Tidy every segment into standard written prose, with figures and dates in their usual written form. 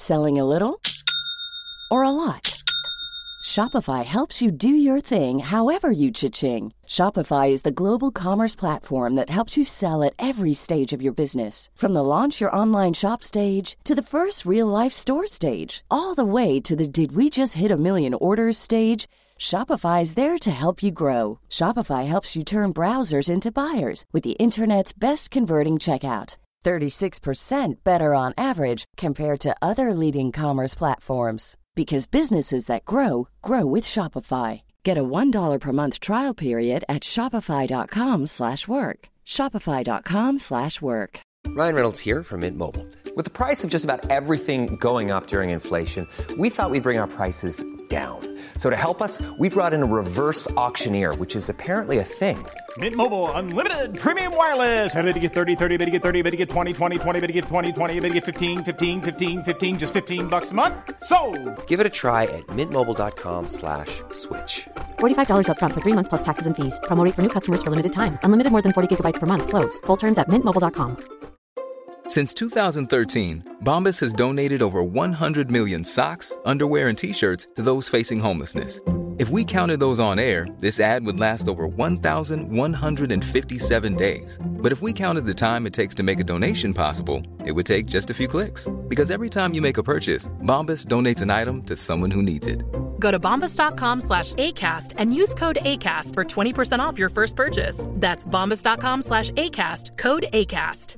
Selling a little or a lot? Shopify helps you do your thing however you cha-ching. Shopify is the global commerce platform that helps you sell at every stage of your business. From the launch your online shop stage to the first real-life store stage, all the way to the did we just hit a million orders stage. Shopify is there to help you grow. Shopify helps you turn browsers into buyers with the internet's best converting checkout. 36% better on average compared to other leading commerce platforms. Because businesses that grow, grow with Shopify. Get a $1 per month trial period at shopify.com/work. Shopify.com/work. Ryan Reynolds here from Mint Mobile. With the price of just about everything going up during inflation, we thought we'd bring our prices down. So to help us, we brought in a reverse auctioneer, which is apparently a thing. Mint Mobile Unlimited Premium Wireless. How to get 30, 30, bit to get 30, bit to get 20, 20, 20, bit to get 20, 20, bit to get 15, 15, 15, 15, just $15 a month? Sold! Give it a try at mintmobile.com/switch. $45 up front for 3 months plus taxes and fees. Promo rate for new customers for limited time. Unlimited more than 40 gigabytes per month. Slows full terms at mintmobile.com. Since 2013, Bombas has donated over 100 million socks, underwear, and T-shirts to those facing homelessness. If we counted those on air, this ad would last over 1,157 days. But if we counted the time it takes to make a donation possible, it would take just a few clicks. Because every time you make a purchase, Bombas donates an item to someone who needs it. Go to bombas.com/ACAST and use code ACAST for 20% off your first purchase. That's bombas.com/ACAST, code ACAST.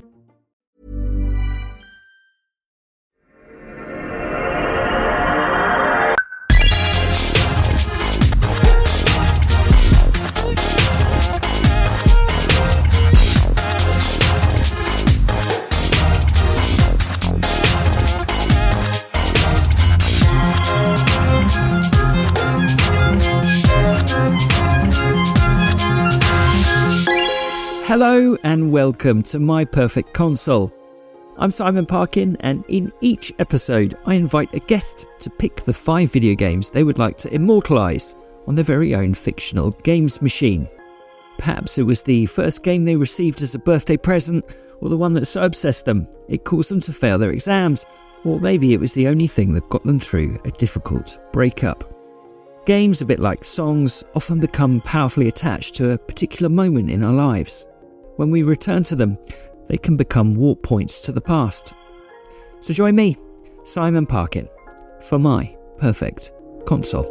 Hello and welcome to My Perfect Console. I'm Simon Parkin, and in each episode I invite a guest to pick the 5 video games they would like to immortalise on their very own fictional games machine. Perhaps it was the first game they received as a birthday present, or the one that so obsessed them it caused them to fail their exams, or maybe it was the only thing that got them through a difficult breakup. Games, a bit like songs, often become powerfully attached to a particular moment in our lives. When we return to them, they can become warp points to the past. So join me, Simon Parkin, for My Perfect Console.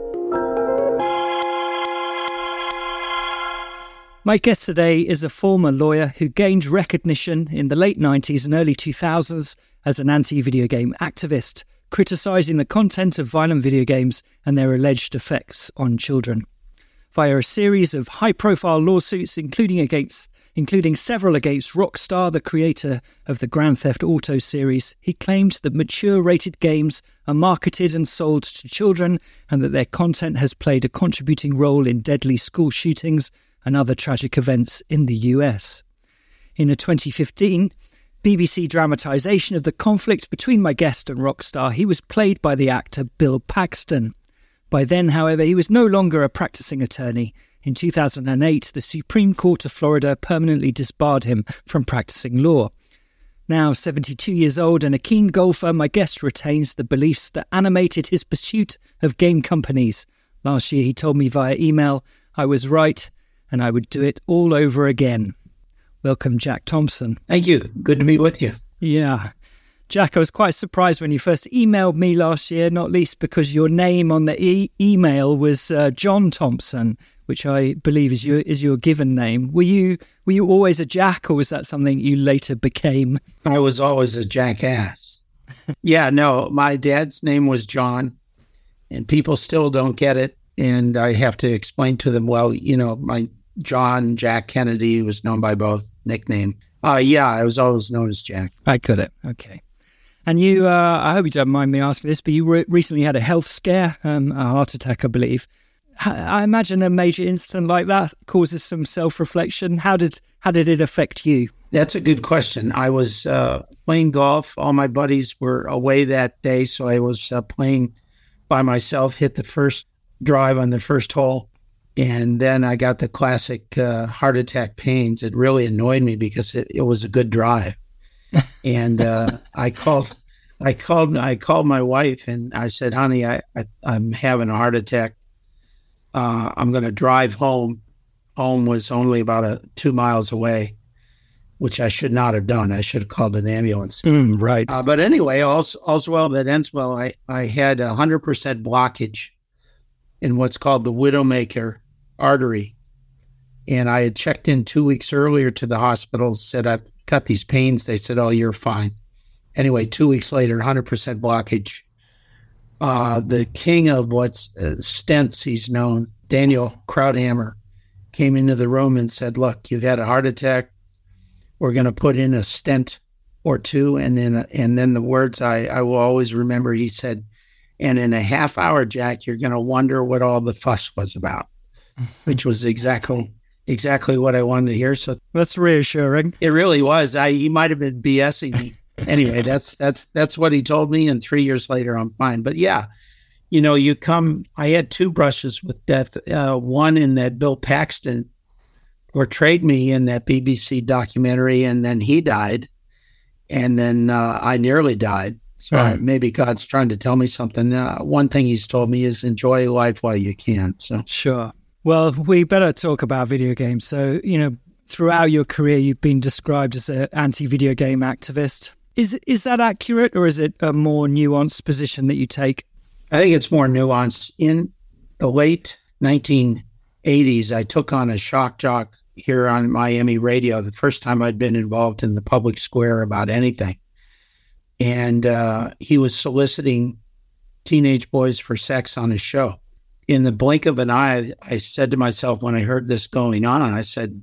My guest today is a former lawyer who gained recognition in the late 90s and early 2000s as an anti-video game activist, criticising the content of violent video games and their alleged effects on children. Via a series of high-profile lawsuits, including several against Rockstar, the creator of the Grand Theft Auto series, he claimed that mature-rated games are marketed and sold to children and that their content has played a contributing role in deadly school shootings and other tragic events in the US. In a 2015 BBC dramatisation of the conflict between my guest and Rockstar, he was played by the actor Bill Paxton. By then, however, he was no longer a practising attorney. In 2008, the Supreme Court of Florida permanently disbarred him from practising law. Now 72 years old and a keen golfer, my guest retains the beliefs that animated his pursuit of game companies. Last year, he told me via email, I was right and I would do it all over again. Welcome, Jack Thompson. Thank you. Good to be with you. Yeah. Jack, I was quite surprised when you first emailed me last year, not least because your name on the email was John Thompson, which I believe is your given name. Were you always a Jack, or was that something you later became? I was always a jackass. Yeah, no, my dad's name was John, and people still don't get it. And I have to explain to them, well, my John, Jack Kennedy was known by both nickname. Yeah, I was always known as Jack. I got it. Okay. And you, I hope you don't mind me asking this, but you recently had a health scare, a heart attack, I believe. I imagine a major incident like that causes some self-reflection. How did it affect you? That's a good question. I was playing golf. All my buddies were away that day, so I was playing by myself, hit the first drive on the first hole, and then I got the classic heart attack pains. It really annoyed me because it was a good drive. And I called I called my wife and I said, honey, I'm having a heart attack. I'm going to drive home. Home was only about 2 miles away, which I should not have done. I should have called an ambulance. Right. But anyway, all's well that ends well. I had 100% blockage in what's called the Widowmaker artery. And I had checked in 2 weeks earlier to the hospital, said, I've got these pains. They said, oh, you're fine. Anyway, 2 weeks later, 100% blockage. The king of what's stents, he's known, Daniel Krauthammer, came into the room and said, look, you've had a heart attack. We're going to put in a stent or two. And then the words I will always remember, he said, and in a half hour, Jack, you're going to wonder what all the fuss was about, which was exactly what I wanted to hear. So that's reassuring. It really was. He might have been BSing me. Anyway, that's what he told me. And 3 years later, I'm fine. But yeah, I had two brushes with death. One in that Bill Paxton portrayed me in that BBC documentary, and then he died. And then I nearly died. So maybe God's trying to tell me something. One thing he's told me is enjoy life while you can. So sure. Well, we better talk about video games. So, throughout your career, you've been described as an anti-video game activist. Is that accurate, or is it a more nuanced position that you take? I think it's more nuanced. In the late 1980s, I took on a shock jock here on Miami radio, the first time I'd been involved in the public square about anything. And he was soliciting teenage boys for sex on his show. In the blink of an eye, I said to myself when I heard this going on, I said,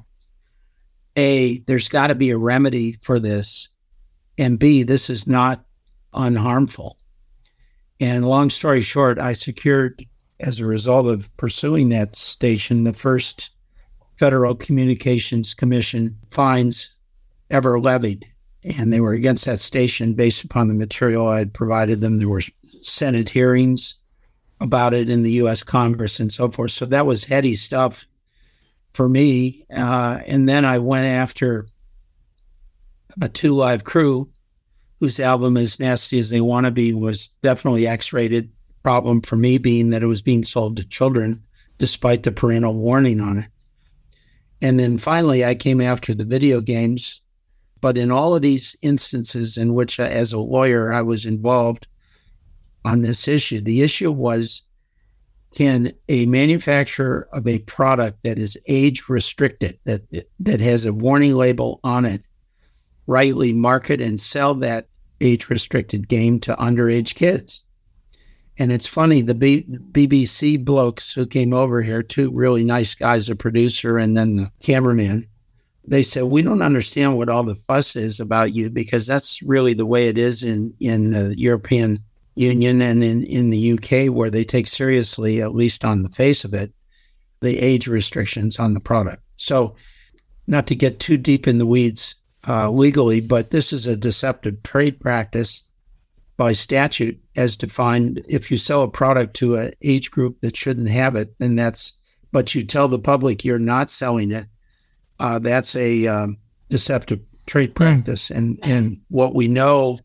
A, there's got to be a remedy for this. And B, this is not unharmful. And long story short, I secured, as a result of pursuing that station, the first Federal Communications Commission fines ever levied. And they were against that station based upon the material I had provided them. There were Senate hearings about it in the U.S. Congress and so forth. So that was heady stuff for me. And then I went after a Two Live Crew, whose album As Nasty As They Wanna Be was definitely X-rated. Problem for me being that it was being sold to children, despite the parental warning on it. And then finally, I came after the video games. But in all of these instances in which, as a lawyer, I was involved on this issue, the issue was, can a manufacturer of a product that is age restricted, that has a warning label on it, rightly market and sell that age restricted game to underage kids? And it's funny, the BBC blokes who came over here, two really nice guys, a producer and then the cameraman, they said, we don't understand what all the fuss is about you, because that's really the way it is in the European Union and in the UK, where they take seriously, at least on the face of it, the age restrictions on the product. So not to get too deep in the weeds legally, but this is a deceptive trade practice by statute as defined. If you sell a product to an age group that shouldn't have it, then but you tell the public you're not selling it, that's a deceptive trade practice. And what we know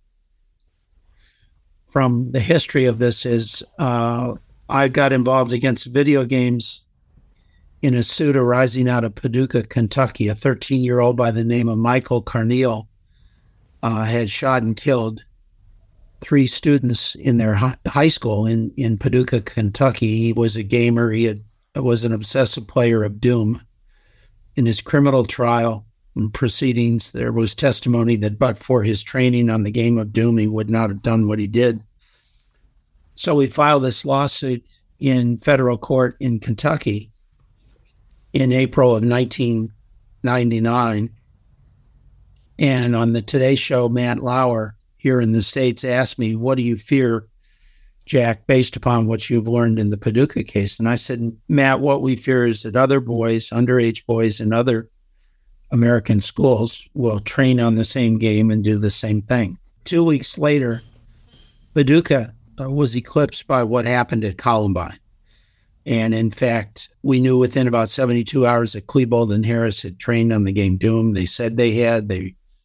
from the history of this is I got involved against video games in a suit arising out of Paducah, Kentucky. A 13-year-old by the name of Michael Carneal had shot and killed 3 students in their high school in Paducah, Kentucky. He was a gamer. He was an obsessive player of Doom. In his criminal trial and proceedings, there was testimony that but for his training on the game of Doom, he would not have done what he did. So we filed this lawsuit in federal court in Kentucky in April of 1999. And on the Today Show, Matt Lauer here in the States asked me, what do you fear, Jack, based upon what you've learned in the Paducah case? And I said, Matt, what we fear is that other boys, underage boys in other American schools will train on the same game and do the same thing. 2 weeks later, Paducah was eclipsed by what happened at Columbine. And in fact, we knew within about 72 hours that Klebold and Harris had trained on the game Doom. They said they had. They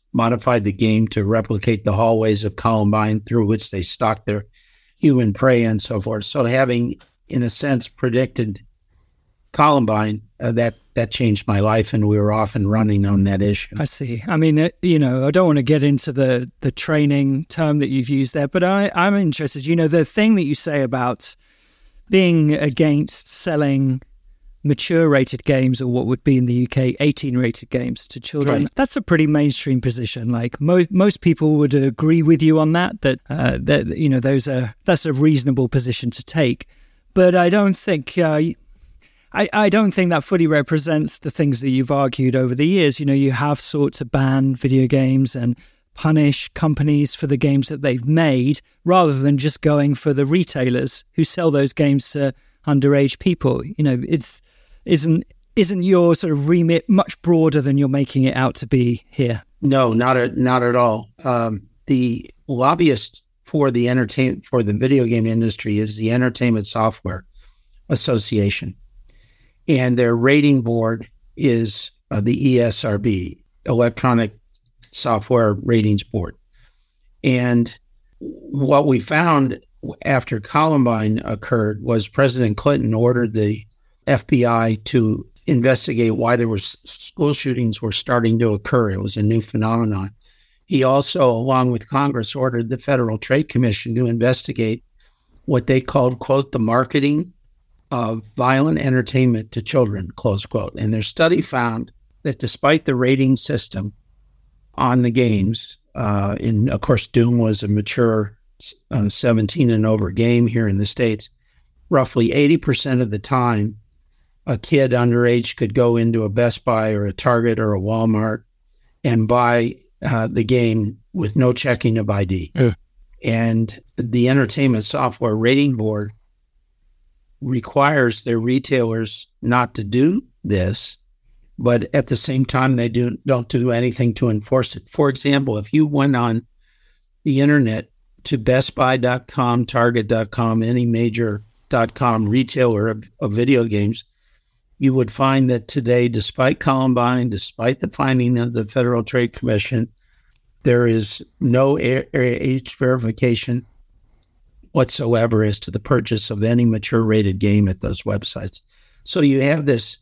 modified the game to replicate the hallways of Columbine through which they stalked their human prey and so forth. So having, in a sense, predicted Columbine, that changed my life, and we were off and running on that issue. I see. I mean, I don't want to get into the training term that you've used there, but I'm interested. The thing that you say about being against selling mature-rated games, or what would be in the UK 18-rated games, to children, right, that's a pretty mainstream position. Like most people would agree with you on that. That's a reasonable position to take. But I don't think I don't think that fully represents the things that you've argued over the years. You have sought to ban video games and punish companies for the games that they've made, rather than just going for the retailers who sell those games to underage people. Isn't your sort of remit much broader than you're making it out to be here? No, not at all. The lobbyist for the video game industry is the Entertainment Software Association, and their rating board is the ESRB, Electronic Software Ratings Board. And what we found after Columbine occurred was President Clinton ordered the FBI to investigate why there were school shootings were starting to occur. It was a new phenomenon. He also, along with Congress, ordered the Federal Trade Commission to investigate what they called, quote, the marketing of violent entertainment to children, close quote. And their study found that despite the rating system on the games, and of course, Doom was a mature 17 and over game here in the States, roughly 80% of the time, a kid underage could go into a Best Buy or a Target or a Walmart and buy the game with no checking of ID. And the Entertainment Software Rating Board requires their retailers not to do this, but at the same time, they don't do anything to enforce it. For example, if you went on the internet to bestbuy.com, target.com, any major .com retailer of video games, you would find that today, despite Columbine, despite the finding of the Federal Trade Commission, there is no age verification whatsoever as to the purchase of any mature rated game at those websites. So you have this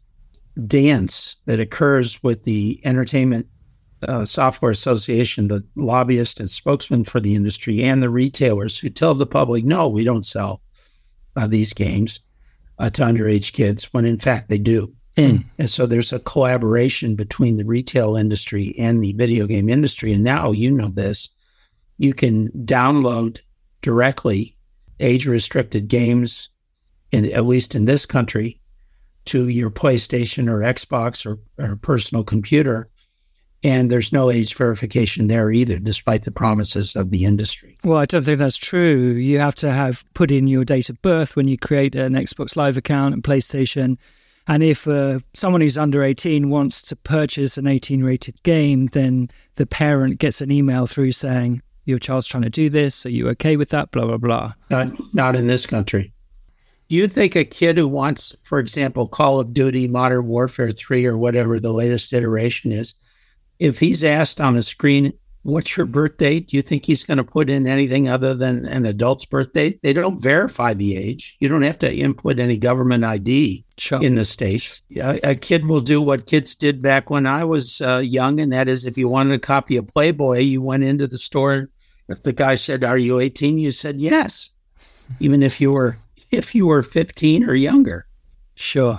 dance that occurs with the Entertainment Software Association, the lobbyist and spokesman for the industry, and the retailers who tell the public, no, we don't sell these games to underage kids, when in fact they do. And so there's a collaboration between the retail industry and the video game industry. And now, this, you can download directly age-restricted games, at least in this country, to your PlayStation or Xbox or personal computer, and there's no age verification there either, despite the promises of the industry. Well, I don't think that's true. You have to have put in your date of birth when you create an Xbox Live account and PlayStation. And if someone who's under 18 wants to purchase an 18-rated game, then the parent gets an email through saying, your child's trying to do this, are you okay with that, blah, blah, blah. Not in this country. Do you think a kid who wants, for example, Call of Duty, Modern Warfare 3, or whatever the latest iteration is, if he's asked on a screen, what's your birth date, do you think he's going to put in anything other than an adult's birth date? They don't verify the age. You don't have to input any government ID in the States. A kid will do what kids did back when I was young, and that is if you wanted a copy of Playboy, you went into the store. If the guy said, are you 18? You said yes, even if you were 15 or younger. Sure.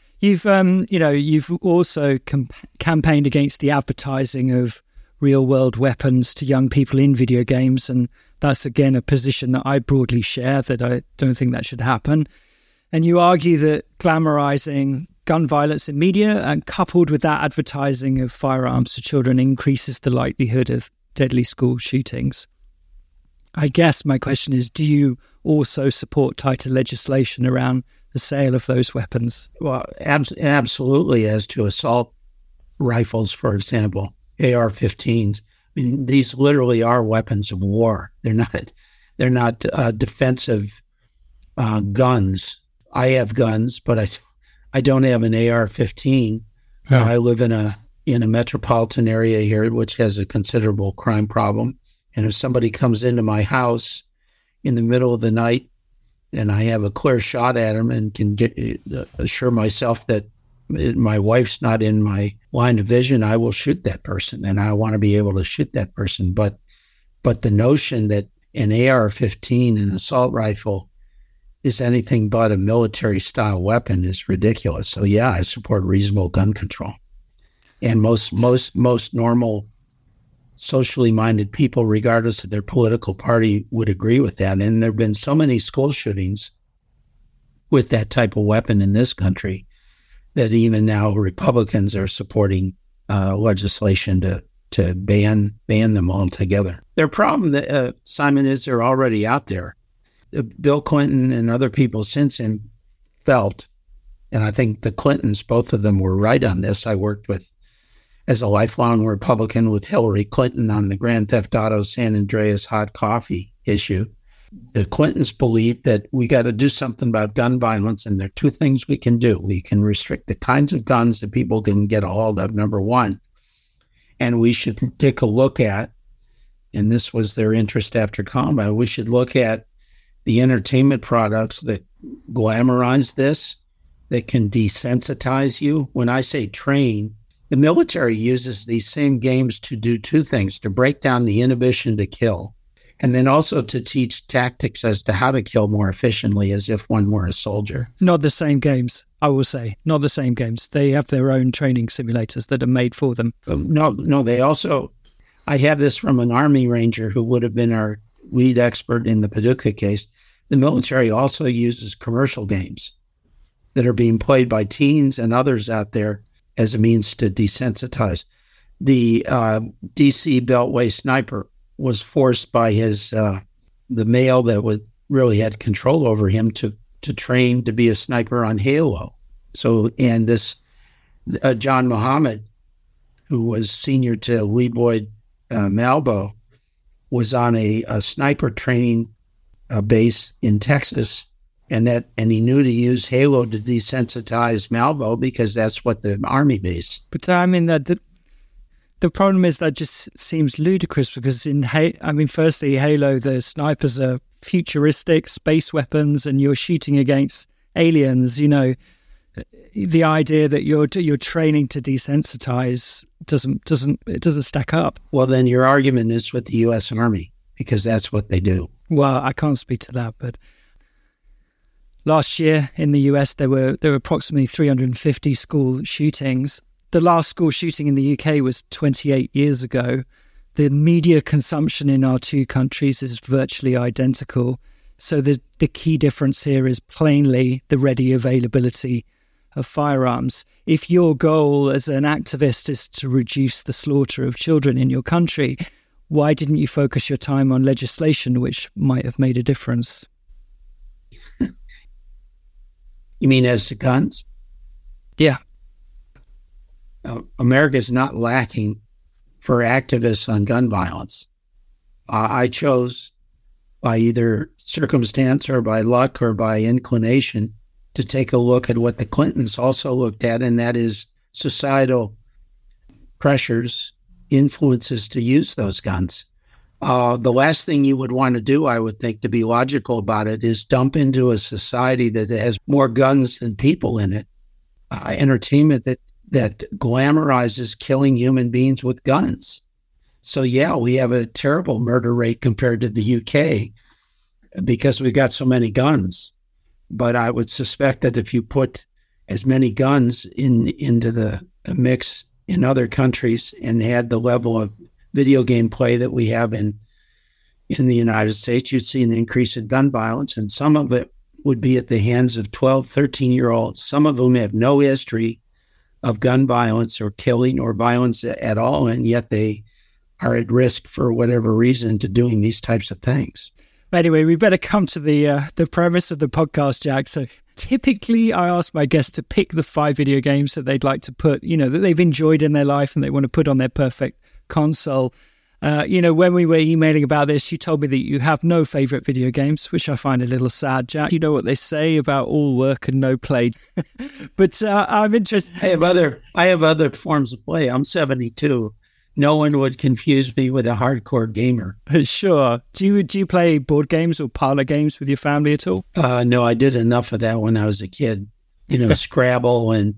You've also campaigned against the advertising of real-world weapons to young people in video games, and that's, again, a position that I broadly share, that I don't think that should happen. And you argue that glamorizing gun violence in media and coupled with that advertising of firearms to children increases the likelihood of deadly school shootings. I guess my question is, do you also support tighter legislation around the sale of those weapons? Well, absolutely. As to assault rifles, for example, AR-15s. I mean, these literally are weapons of war. They're not defensive guns. I have guns, but I don't have an AR-15. I live in a in a metropolitan area here, which has a considerable crime problem. And if somebody comes into my house in the middle of the night and I have a clear shot at them and can assure myself that my wife's not in my line of vision, I will shoot that person, and I want to be able to shoot that person. But the notion that an AR-15, an assault rifle, is anything but a military-style weapon is ridiculous. So yeah, I support reasonable gun control, and most normal, socially minded people, regardless of their political party, would agree with that. And there have been so many school shootings with that type of weapon in this country that even now Republicans are supporting legislation to ban them altogether. Their problem, Simon, is they're already out there. Bill Clinton and other people since him felt, and I think the Clintons, both of them were right on this. I worked as a lifelong Republican with Hillary Clinton on the Grand Theft Auto San Andreas hot coffee issue. The Clintons believed that we got to do something about gun violence, and there are two things we can do. We can restrict the kinds of guns that people can get a hold of, number one, and we should take a look at, and this was their interest after Columbine, we should look at the entertainment products that glamorize this, that can desensitize you. When I say train, the military uses these same games to do two things: to break down the inhibition to kill, and then also to teach tactics as to how to kill more efficiently, as if one were a soldier. Not the same games, I will say. Not the same games. They have their own training simulators that are made for them. No, they also... I have this from an Army Ranger who would have been our lead expert in the Paducah case. The military also uses commercial games that are being played by teens and others out there as a means to desensitize. The DC Beltway sniper was forced by the male that really had control over him to train to be a sniper on Halo. So, and this John Muhammad, who was senior to Lee Boyd Malvo, was on a sniper training base in Texas, and he knew to use Halo to desensitize Malvo because that's what the Army base. But I mean that. The problem is that just seems ludicrous because firstly, Halo, the snipers are futuristic space weapons, and you're shooting against aliens. You know, the idea that you're training to desensitize doesn't stack up. Well, then your argument is with the U.S. Army, because that's what they do. Well, I can't speak to that, but last year in the U.S. there were approximately 350 school shootings. The last school shooting in the UK was 28 years ago. The media consumption in our two countries is virtually identical. So the key difference here is plainly the ready availability of firearms. If your goal as an activist is to reduce the slaughter of children in your country, why didn't you focus your time on legislation which might have made a difference? You mean as to guns? Yeah. America is not lacking for activists on gun violence. I chose, by either circumstance or by luck or by inclination, to take a look at what the Clintons also looked at, and that is societal pressures, influences to use those guns. The last thing you would want to do, I would think, to be logical about it, is dump into a society that has more guns than people in it, entertainment that glamorizes killing human beings with guns. So yeah, we have a terrible murder rate compared to the UK because we've got so many guns. But I would suspect that if you put as many guns into the mix in other countries and had the level of video game play that we have in the United States, you'd see an increase in gun violence, and some of it would be at the hands of 12, 13-year-olds, some of whom have no history of gun violence or killing or violence at all, and yet they are at risk for whatever reason to doing these types of things. Anyway, we better come to the premise of the podcast, Jack. So typically I ask my guests to pick the 5 video games that they'd like to put, that they've enjoyed in their life and they want to put on their perfect console. When we were emailing about this, you told me that you have no favourite video games, which I find a little sad, Jack. You know what they say about all work and no play. But I'm interested. I have other forms of play. I'm 72. No one would confuse me with a hardcore gamer. Sure. Do you play board games or parlor games with your family at all? No, I did enough of that when I was a kid. Scrabble and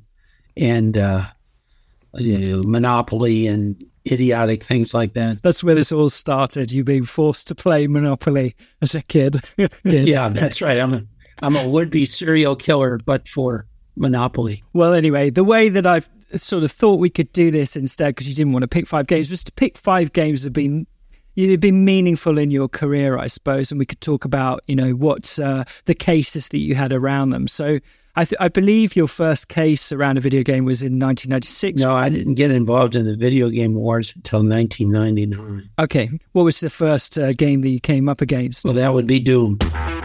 Monopoly and idiotic things like that. That's where this all started, you being forced to play Monopoly as a kid. Yeah, that's right. I'm a would-be serial killer, but for Monopoly. Well, anyway, the way that I've sort of thought we could do this instead, because you didn't want to pick 5 games, was to pick 5 games that have been meaningful in your career, I suppose, and we could talk about, what the cases that you had around them. So I believe your first case around a video game was in 1996. No, I didn't get involved in the video game wars until 1999. Okay. What was the first game that you came up against? Well, that would be Doom.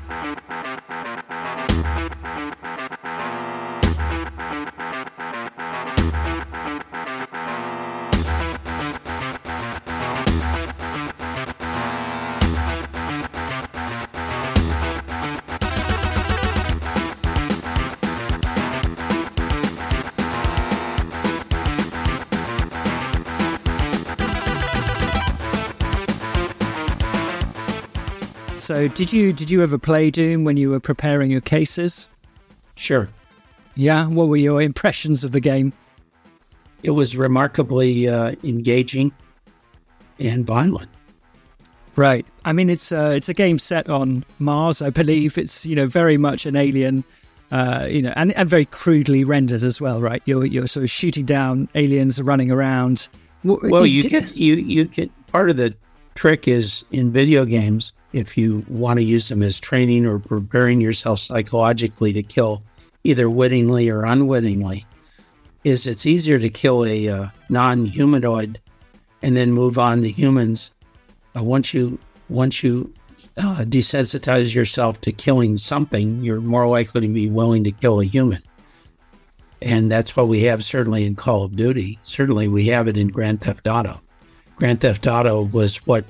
So did you ever play Doom when you were preparing your cases? Sure. Yeah? What were your impressions of the game? It was remarkably engaging and violent. Right. I mean, it's a game set on Mars, I believe. It's, very much an alien, and very crudely rendered as well, right? You're sort of shooting down aliens running around. Well, you get part of the trick is in video games, if you want to use them as training or preparing yourself psychologically to kill, either wittingly or unwittingly, is it's easier to kill a non-humanoid and then move on to humans. Once you desensitize yourself to killing something, you're more likely to be willing to kill a human. And that's what we have certainly in Call of Duty. Certainly we have it in Grand Theft Auto. Grand Theft Auto was what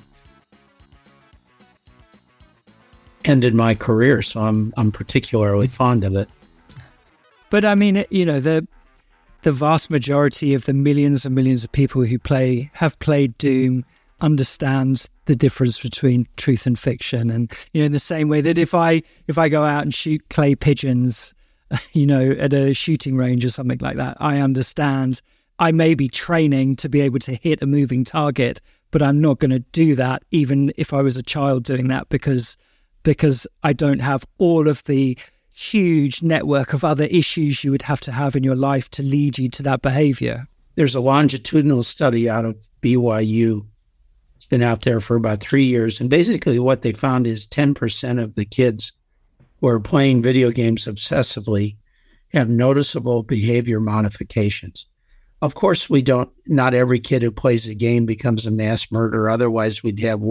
ended my career, so I'm particularly fond of it. But I mean, the vast majority of the millions and millions of people who have played Doom understand the difference between truth and fiction, and in the same way that if I go out and shoot clay pigeons, at a shooting range or something like that, I understand I may be training to be able to hit a moving target, but I'm not going to do that even if I was a child doing that because I don't have all of the huge network of other issues you would have to have in your life to lead you to that behavior. There's a longitudinal study out of BYU. It's been out there for about 3 years. And basically what they found is 10% of the kids who are playing video games obsessively have noticeable behavior modifications. Of course, not every kid who plays a game becomes a mass murderer. Otherwise, we'd have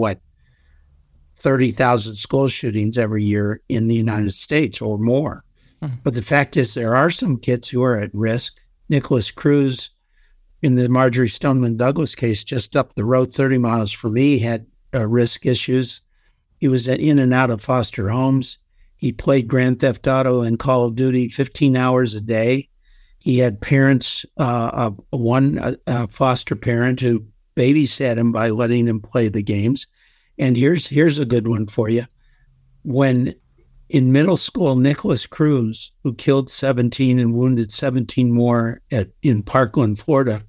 30,000 school shootings every year in the United States or more. But the fact is there are some kids who are at risk. Nicholas Cruz, in the Marjorie Stoneman Douglas case, just up the road 30 miles from me, had risk issues. He was in and out of foster homes. He played Grand Theft Auto and Call of Duty 15 hours a day. He had parents, one foster parent who babysat him by letting him play the games. And here's a good one for you. When in middle school, Nicholas Cruz, who killed 17 and wounded 17 more in Parkland, Florida,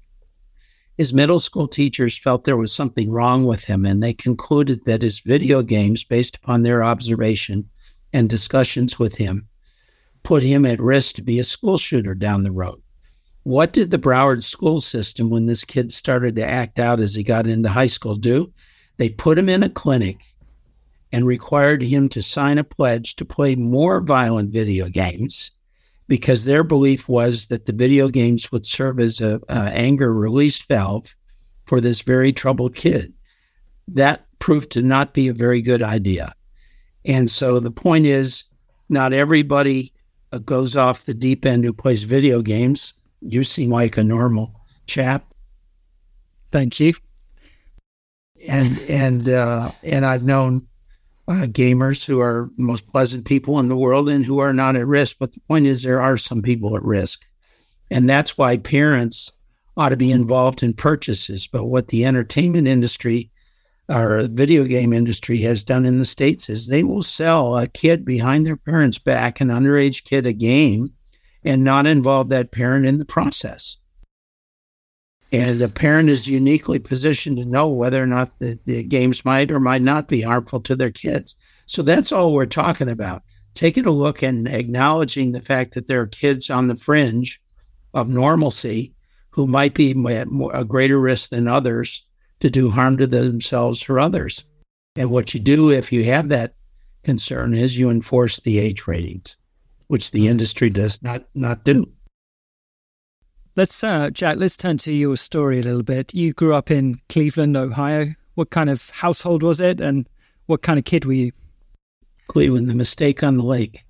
his middle school teachers felt there was something wrong with him, and they concluded that his video games, based upon their observation and discussions with him, put him at risk to be a school shooter down the road. What did the Broward school system, when this kid started to act out as he got into high school, do? They put him in a clinic and required him to sign a pledge to play more violent video games because their belief was that the video games would serve as an anger release valve for this very troubled kid. That proved to not be a very good idea. And so the point is, not everybody goes off the deep end who plays video games. You seem like a normal chap. Thank you. And I've known gamers who are the most pleasant people in the world and who are not at risk. But the point is, there are some people at risk. And that's why parents ought to be involved in purchases. But what the entertainment industry or video game industry has done in the States is they will sell a kid behind their parents' back, an underage kid, a game, and not involve that parent in the process. And the parent is uniquely positioned to know whether or not the games might or might not be harmful to their kids. So that's all we're talking about. Taking a look and acknowledging the fact that there are kids on the fringe of normalcy who might be at a greater risk than others to do harm to themselves or others. And what you do if you have that concern is you enforce the age ratings, which the industry does not do. Let's, Jack, let's turn to your story a little bit. You grew up in Cleveland, Ohio. What kind of household was it, and what kind of kid were you? Cleveland, the mistake on the lake.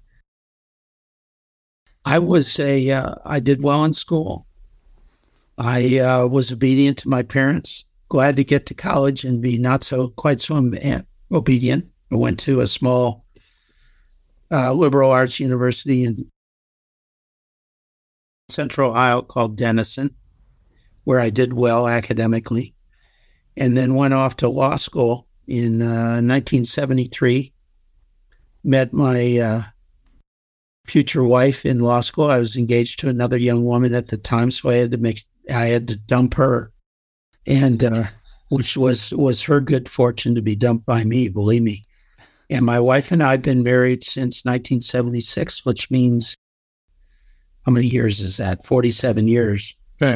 I did well in school. I was obedient to my parents, glad to get to college and be not quite so obedient. I went to a small liberal arts university in Central Ohio called Denison, where I did well academically, and then went off to law school in 1973. Met my future wife in law school. I was engaged to another young woman at the time, so I had to dump her, and which was her good fortune to be dumped by me, believe me. And my wife and I have been married since 1976, which means, how many years is that? 47 years. Okay.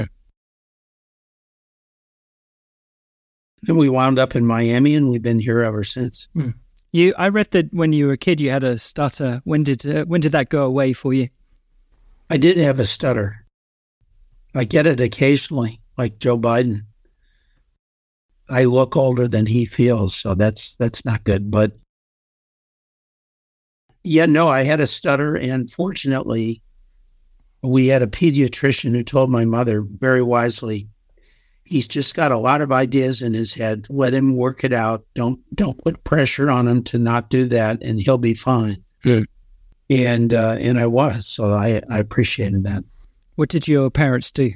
Then we wound up in Miami, and we've been here ever since. I read that when you were a kid, you had a stutter. When did that go away for you? I did have a stutter. I get it occasionally, like Joe Biden. I look older than he feels, so that's not good. But yeah, no, I had a stutter, and fortunately, we had a pediatrician who told my mother very wisely, he's just got a lot of ideas in his head. Let him work it out. Don't put pressure on him to not do that, and he'll be fine. Good. And I was, so I appreciated that. What did your parents do?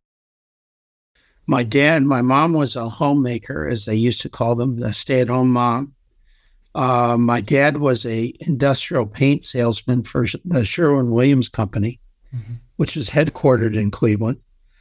My mom was a homemaker, as they used to call them, a stay-at-home mom. My dad was a industrial paint salesman for the Sherwin-Williams Company, which was headquartered in Cleveland.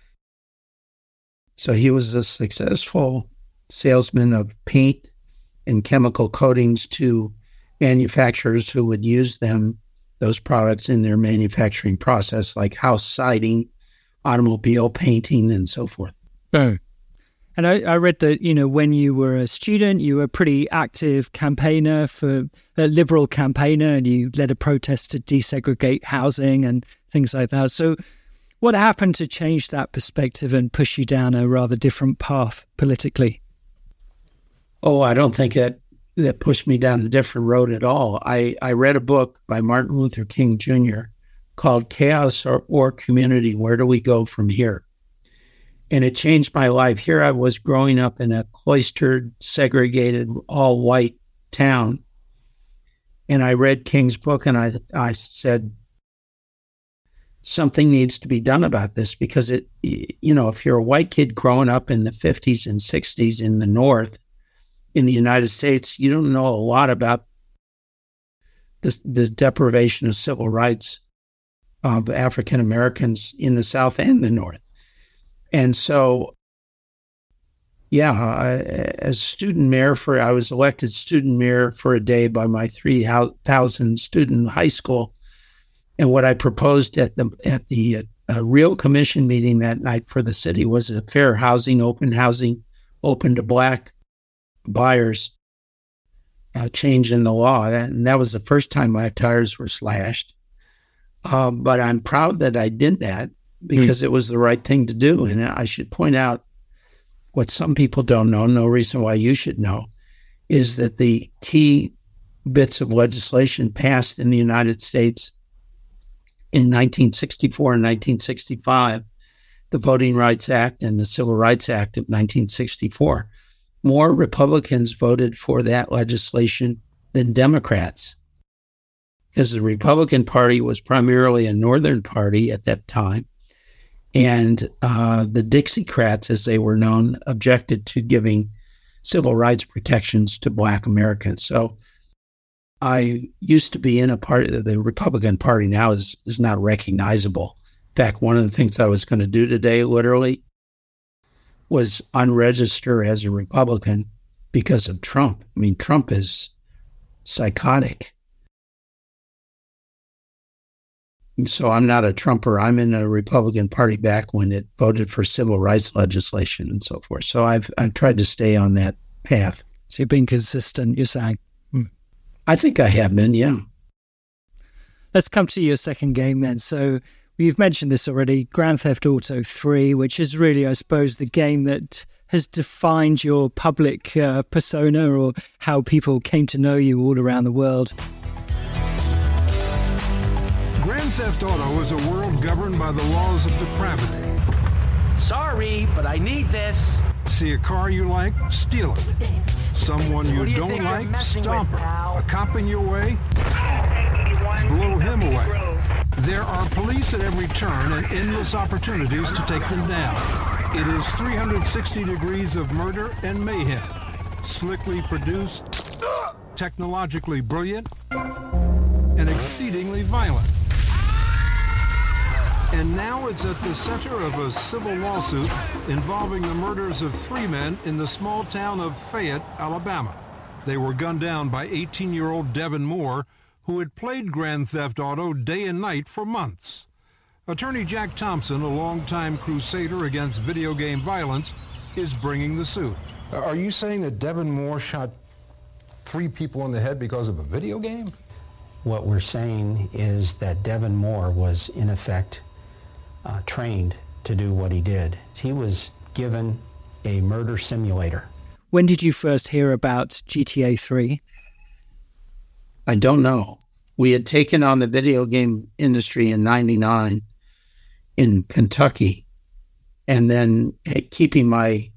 So he was a successful salesman of paint and chemical coatings to manufacturers who would use those products in their manufacturing process, like house siding, automobile painting, and so forth. Oh. And I read that, when you were a student, you were a pretty active campaigner a liberal campaigner, and you led a protest to desegregate housing and things like that. So what happened to change that perspective and push you down a rather different path politically? Oh, I don't think that pushed me down a different road at all. I read a book by Martin Luther King Jr. called Chaos or Community, Where Do We Go From Here? And it changed my life. Here I was growing up in a cloistered, segregated, all-white town. And I read King's book, and I said, something needs to be done about this, because if you're a white kid growing up in the 50s and 60s in the North, in the United States, you don't know a lot about the deprivation of civil rights of African Americans in the South and the North. And so, as student mayor I was elected student mayor for a day by my 3,000 student high school. And what I proposed at the real commission meeting that night for the city was a fair housing, open to Black buyers, change in the law. And that was the first time my tires were slashed. But I'm proud that I did that, because it was the right thing to do. And I should point out what some people don't know, no reason why you should know, is that the key bits of legislation passed in the United States in 1964 and 1965, the Voting Rights Act and the Civil Rights Act of 1964, more Republicans voted for that legislation than Democrats, because the Republican Party was primarily a Northern party at that time. And the Dixiecrats, as they were known, objected to giving civil rights protections to Black Americans. So I used to be in a part of the Republican Party, now is not recognizable. In fact, one of the things I was going to do today, literally, was unregister as a Republican because of Trump. I mean, Trump is psychotic. And so I'm not a Trumper. I'm in a Republican Party back when it voted for civil rights legislation and so forth. So I've tried to stay on that path. So you've been consistent, you're saying? I think I have been, yeah. Let's come to your second game then. So you've mentioned this already, Grand Theft Auto 3, which is really, I suppose, the game that has defined your public persona, or how people came to know you all around the world. Grand Theft Auto is a world governed by the laws of depravity. Sorry, but I need this. See a car you like? Steal it. Someone you don't like? Stomp her. A cop in your way? Blow him away. There are police at every turn and endless opportunities to take them down. It is 360 degrees of murder and mayhem. Slickly produced, technologically brilliant, and exceedingly violent. And now it's at the center of a civil lawsuit involving the murders of 3 men in the small town of Fayette, Alabama. They were gunned down by 18-year-old Devin Moore, who had played Grand Theft Auto day and night for months. Attorney Jack Thompson, a longtime crusader against video game violence, is bringing the suit. Are you saying that Devin Moore shot 3 people in the head because of a video game? What we're saying is that Devin Moore was, in effect, trained to do what he did. He was given a murder simulator. When did you first hear about GTA 3? I don't know. We had taken on the video game industry in '99 in Kentucky, and then keeping my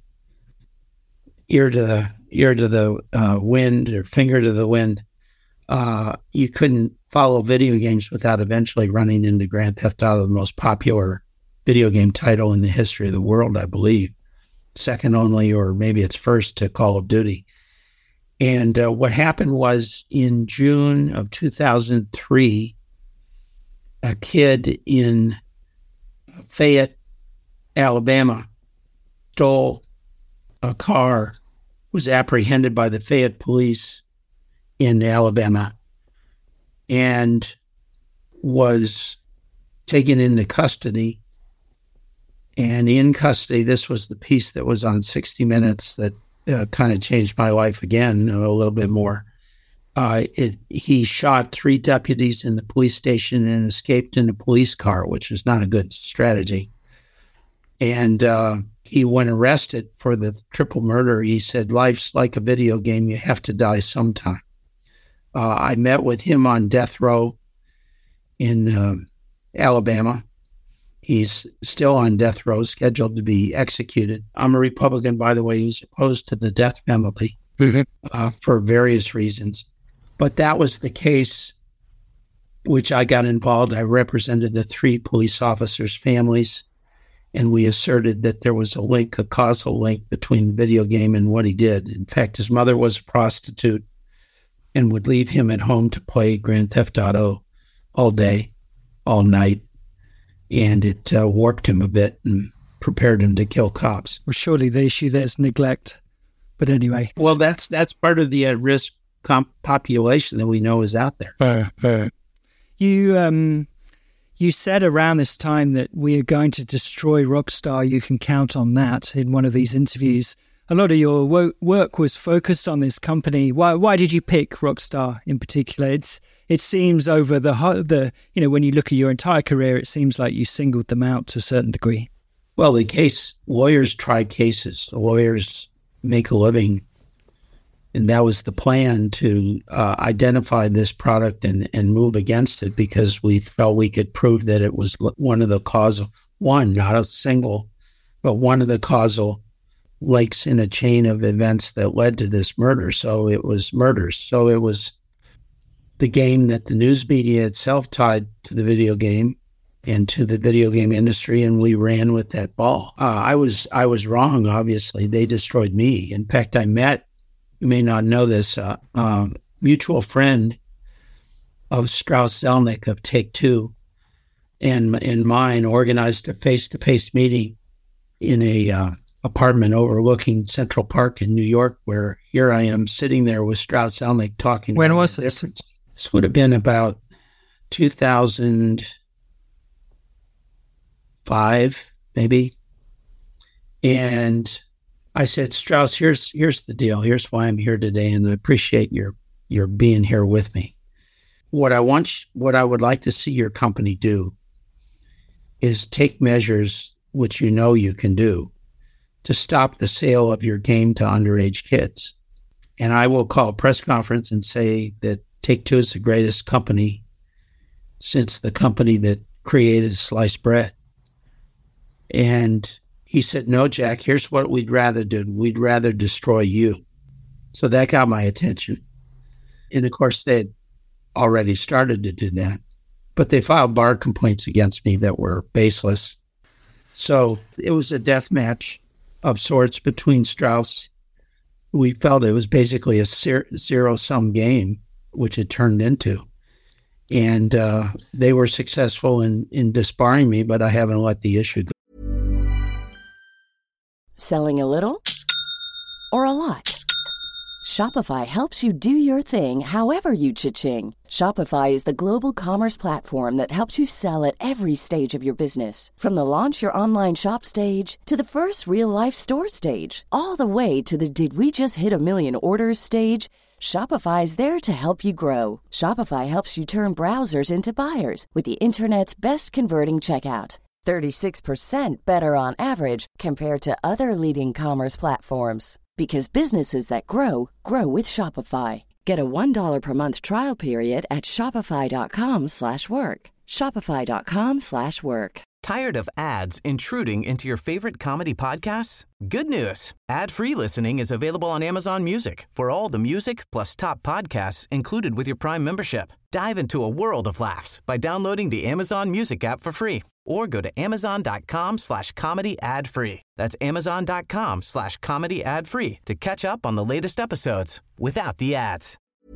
ear to the wind, or finger to the wind, you couldn't follow video games without eventually running into Grand Theft Auto, the most popular video game title in the history of the world, I believe. Second only, or maybe it's first, to Call of Duty. And what happened was, in June of 2003, a kid in Fayette, Alabama, stole a car, was apprehended by the Fayette police in Alabama, and was taken into custody. And in custody, this was the piece that was on 60 Minutes that kind of changed my life again a little bit more. He shot 3 deputies in the police station and escaped in a police car, which is not a good strategy. And he, when arrested for the triple murder, he said, "Life's like a video game. You have to die sometime." I met with him on death row in Alabama. He's still on death row, scheduled to be executed. I'm a Republican, by the way, who's opposed to the death penalty for various reasons. But that was the case which I got involved. I represented the 3 police officers' families, and we asserted that there was a causal link between the video game and what he did. In fact, his mother was a prostitute and would leave him at home to play Grand Theft Auto all day, all night. And it warped him a bit and prepared him to kill cops. Well, surely the issue there is neglect. But anyway. Well, that's part of the at-risk population that we know is out there. You said around this time that we are going to destroy Rockstar. You can count on that in one of these interviews. A lot of your work was focused on this company. Why did you pick Rockstar in particular? It seems over the when you look at your entire career, it seems like you singled them out to a certain degree. Well, lawyers try cases. Lawyers make a living. And that was the plan, to identify this product and move against it, because we felt we could prove that it was one of the causal, not a single, but one of the causal links in a chain of events that led to this murder. So it was murders. So it was the game that the news media itself tied to the video game and to the video game industry, and we ran with that ball. I was wrong, obviously. They destroyed me. In fact, I met, you may not know this, mutual friend of Strauss Zelnick of Take-Two and mine organized a face-to-face meeting in a apartment overlooking Central Park in New York, where here I am sitting there with Strauss Zelnick talking. When was this? This would have been about 2005, maybe. And I said, Strauss, here's the deal. Here's why I'm here today, and I appreciate your being here with me. What I would like to see your company do is take measures, which you know you can do, to stop the sale of your game to underage kids. And I will call a press conference and say that Take-Two is the greatest company since the company that created sliced bread. And he said, no, Jack, here's what we'd rather do. We'd rather destroy you. So that got my attention. And of course, they'd already started to do that. But they filed bar complaints against me that were baseless. So it was a death match of sorts between Strauss. We felt it was basically a zero-sum game, which it turned into. And they were successful in disbarring me, but I haven't let the issue go. Selling a little or a lot? Shopify helps you do your thing however you cha-ching. Shopify is the global commerce platform that helps you sell at every stage of your business. From the launch your online shop stage to the first real-life store stage, all the way to the did we just hit a million orders stage. Shopify is there to help you grow. Shopify helps you turn browsers into buyers with the internet's best converting checkout. 36% better on average compared to other leading commerce platforms. Because businesses that grow, grow with Shopify. Get a $1 per month trial period at shopify.com/work. Shopify.com/work. Tired of ads intruding into your favorite comedy podcasts? Good news. Ad-free listening is available on Amazon Music for all the music plus top podcasts included with your Prime membership. Dive into a world of laughs by downloading the Amazon Music app for free or go to amazon.com/comedy ad-free. That's amazon.com/comedy ad-free to catch up on the latest episodes without the ads.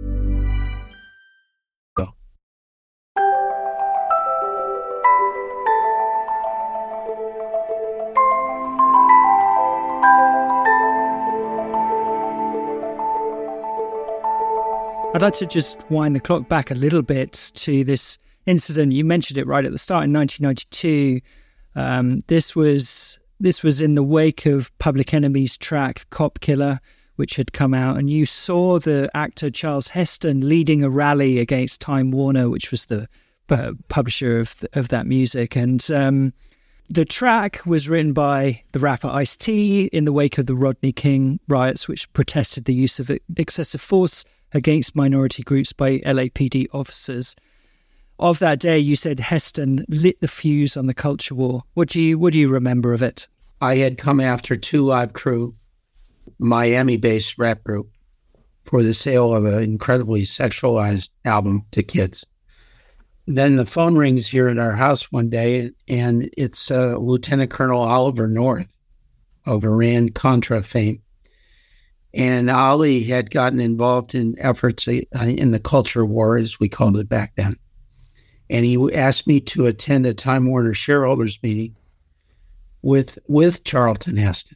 I'd like to just wind the clock back a little bit to this incident. You mentioned it right at the start in 1992. This was in the wake of Public Enemy's track Cop Killer, which had come out, and you saw the actor Charles Heston leading a rally against Time Warner, which was the publisher of that music. And the track was written by the rapper Ice-T in the wake of the Rodney King riots, which protested the use of excessive force against minority groups by LAPD officers. Of that day, you said Heston lit the fuse on the culture war. What do you remember of it? I had come after Two Live Crew, Miami-based rap group, for the sale of an incredibly sexualized album to kids. Then the phone rings here at our house one day, and it's Lieutenant Colonel Oliver North of Iran-Contra fame. And Ali had gotten involved in efforts in the culture war, as we called it back then. And he asked me to attend a Time Warner shareholders meeting with Charlton Heston.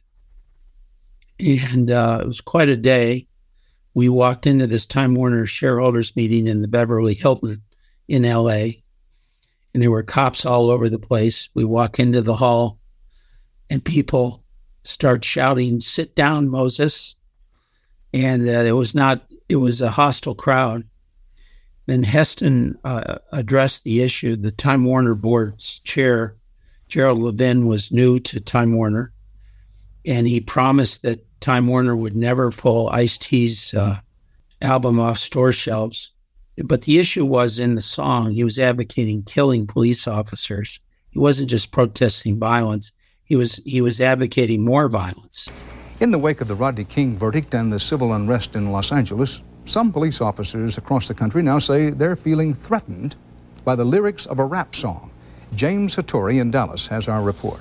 And it was quite a day. We walked into this Time Warner shareholders meeting in the Beverly Hilton in LA, and there were cops all over the place. We walk into the hall, and people start shouting, "Sit down, Moses." And it was a hostile crowd. Then Heston addressed the issue. The Time Warner board's chair, Gerald Levin, was new to Time Warner, and he promised that Time Warner would never pull Ice-T's album off store shelves. But the issue was in the song, he was advocating killing police officers. He wasn't just protesting violence. He was advocating more violence. In the wake of the Rodney King verdict and the civil unrest in Los Angeles, some police officers across the country now say they're feeling threatened by the lyrics of a rap song. James Hattori in Dallas has our report.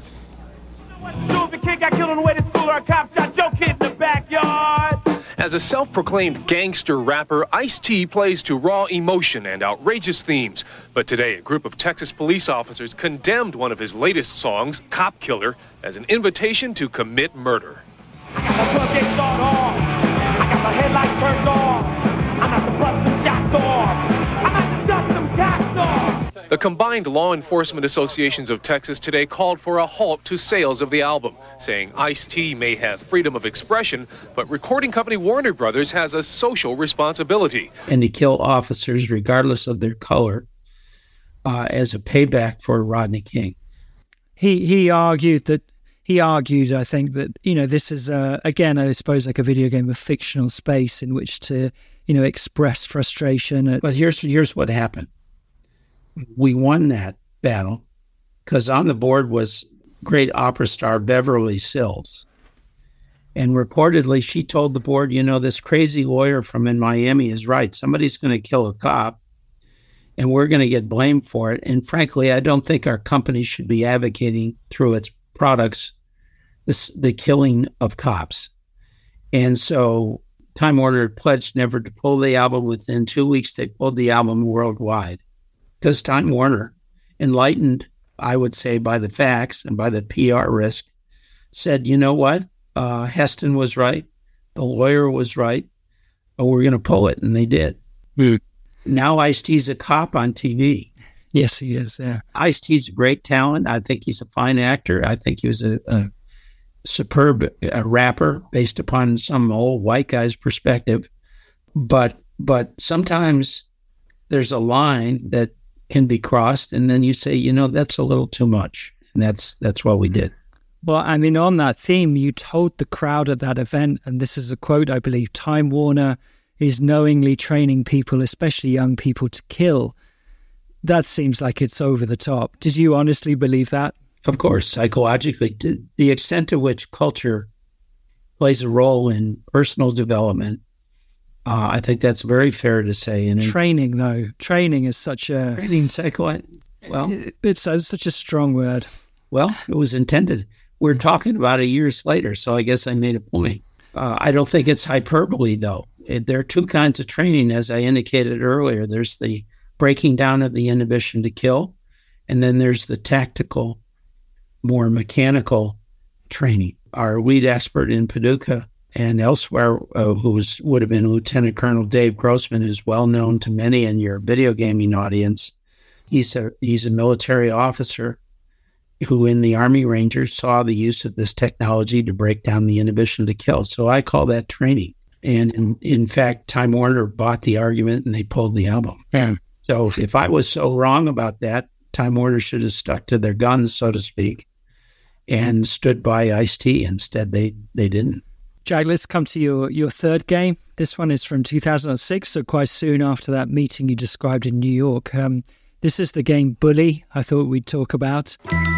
The kid got killed on the way to school, or a cop shot your kid in the backyard. As a self-proclaimed gangster rapper, Ice-T plays to raw emotion and outrageous themes. But today, a group of Texas police officers condemned one of his latest songs, Cop Killer, as an invitation to commit murder. I got my truck get sawed off. I got my headlights turned off. I'm out to bust some shots off. I'm out to dust some cops off. The combined law enforcement associations of Texas today called for a halt to sales of the album, saying Ice-T may have freedom of expression, but recording company Warner Brothers has a social responsibility. And to kill officers regardless of their color as a payback for Rodney King. He argued, I think, that, this is, again, I suppose, like a video game, a fictional space in which to, express frustration. But here's what happened. We won that battle because on the board was great opera star Beverly Sills. And reportedly, she told the board, this crazy lawyer from in Miami is right. Somebody's going to kill a cop, and we're going to get blamed for it. And frankly, I don't think our company should be advocating through its products the killing of cops. And so Time Warner pledged never to pull the album. Within 2 weeks, they pulled the album worldwide. Because Time Warner, enlightened, I would say, by the facts and by the PR risk, said, you know what? Heston was right. The lawyer was right. But we're going to pull it. And they did. Now Ice-T's a cop on TV. Yes, he is, yeah. Ice-T's a great talent. I think he's a fine actor. I think he was a superb rapper based upon some old white guy's perspective. But sometimes there's a line that can be crossed, and then you say, that's a little too much. And that's what we did. Well, I mean, on that theme, you told the crowd at that event, and this is a quote, I believe, Time Warner is knowingly training people, especially young people, to kill. That seems like it's over the top. Did you honestly believe that? Of course, psychologically, to the extent to which culture plays a role in personal development, I think that's very fair to say. And training is such a... Training, well... It's such a strong word. Well, it was intended. We're talking about 1 year later, so I guess I made a point. I don't think it's hyperbole, though. There are two kinds of training, as I indicated earlier. There's the breaking down of the inhibition to kill, and then there's the tactical, more mechanical training. Our lead expert in Paducah and elsewhere, would have been Lieutenant Colonel Dave Grossman, who's well known to many in your video gaming audience. He's a military officer who in the Army Rangers saw the use of this technology to break down the inhibition to kill. So I call that training. And in fact, Time Warner bought the argument and they pulled the album. Yeah. So if I was so wrong about that, Time Warner should have stuck to their guns, so to speak, and stood by Ice-T. Instead, they didn't. Jag, let's come to your third game. This one is from 2006, so quite soon after that meeting you described in New York. This is the game Bully, I thought we'd talk about.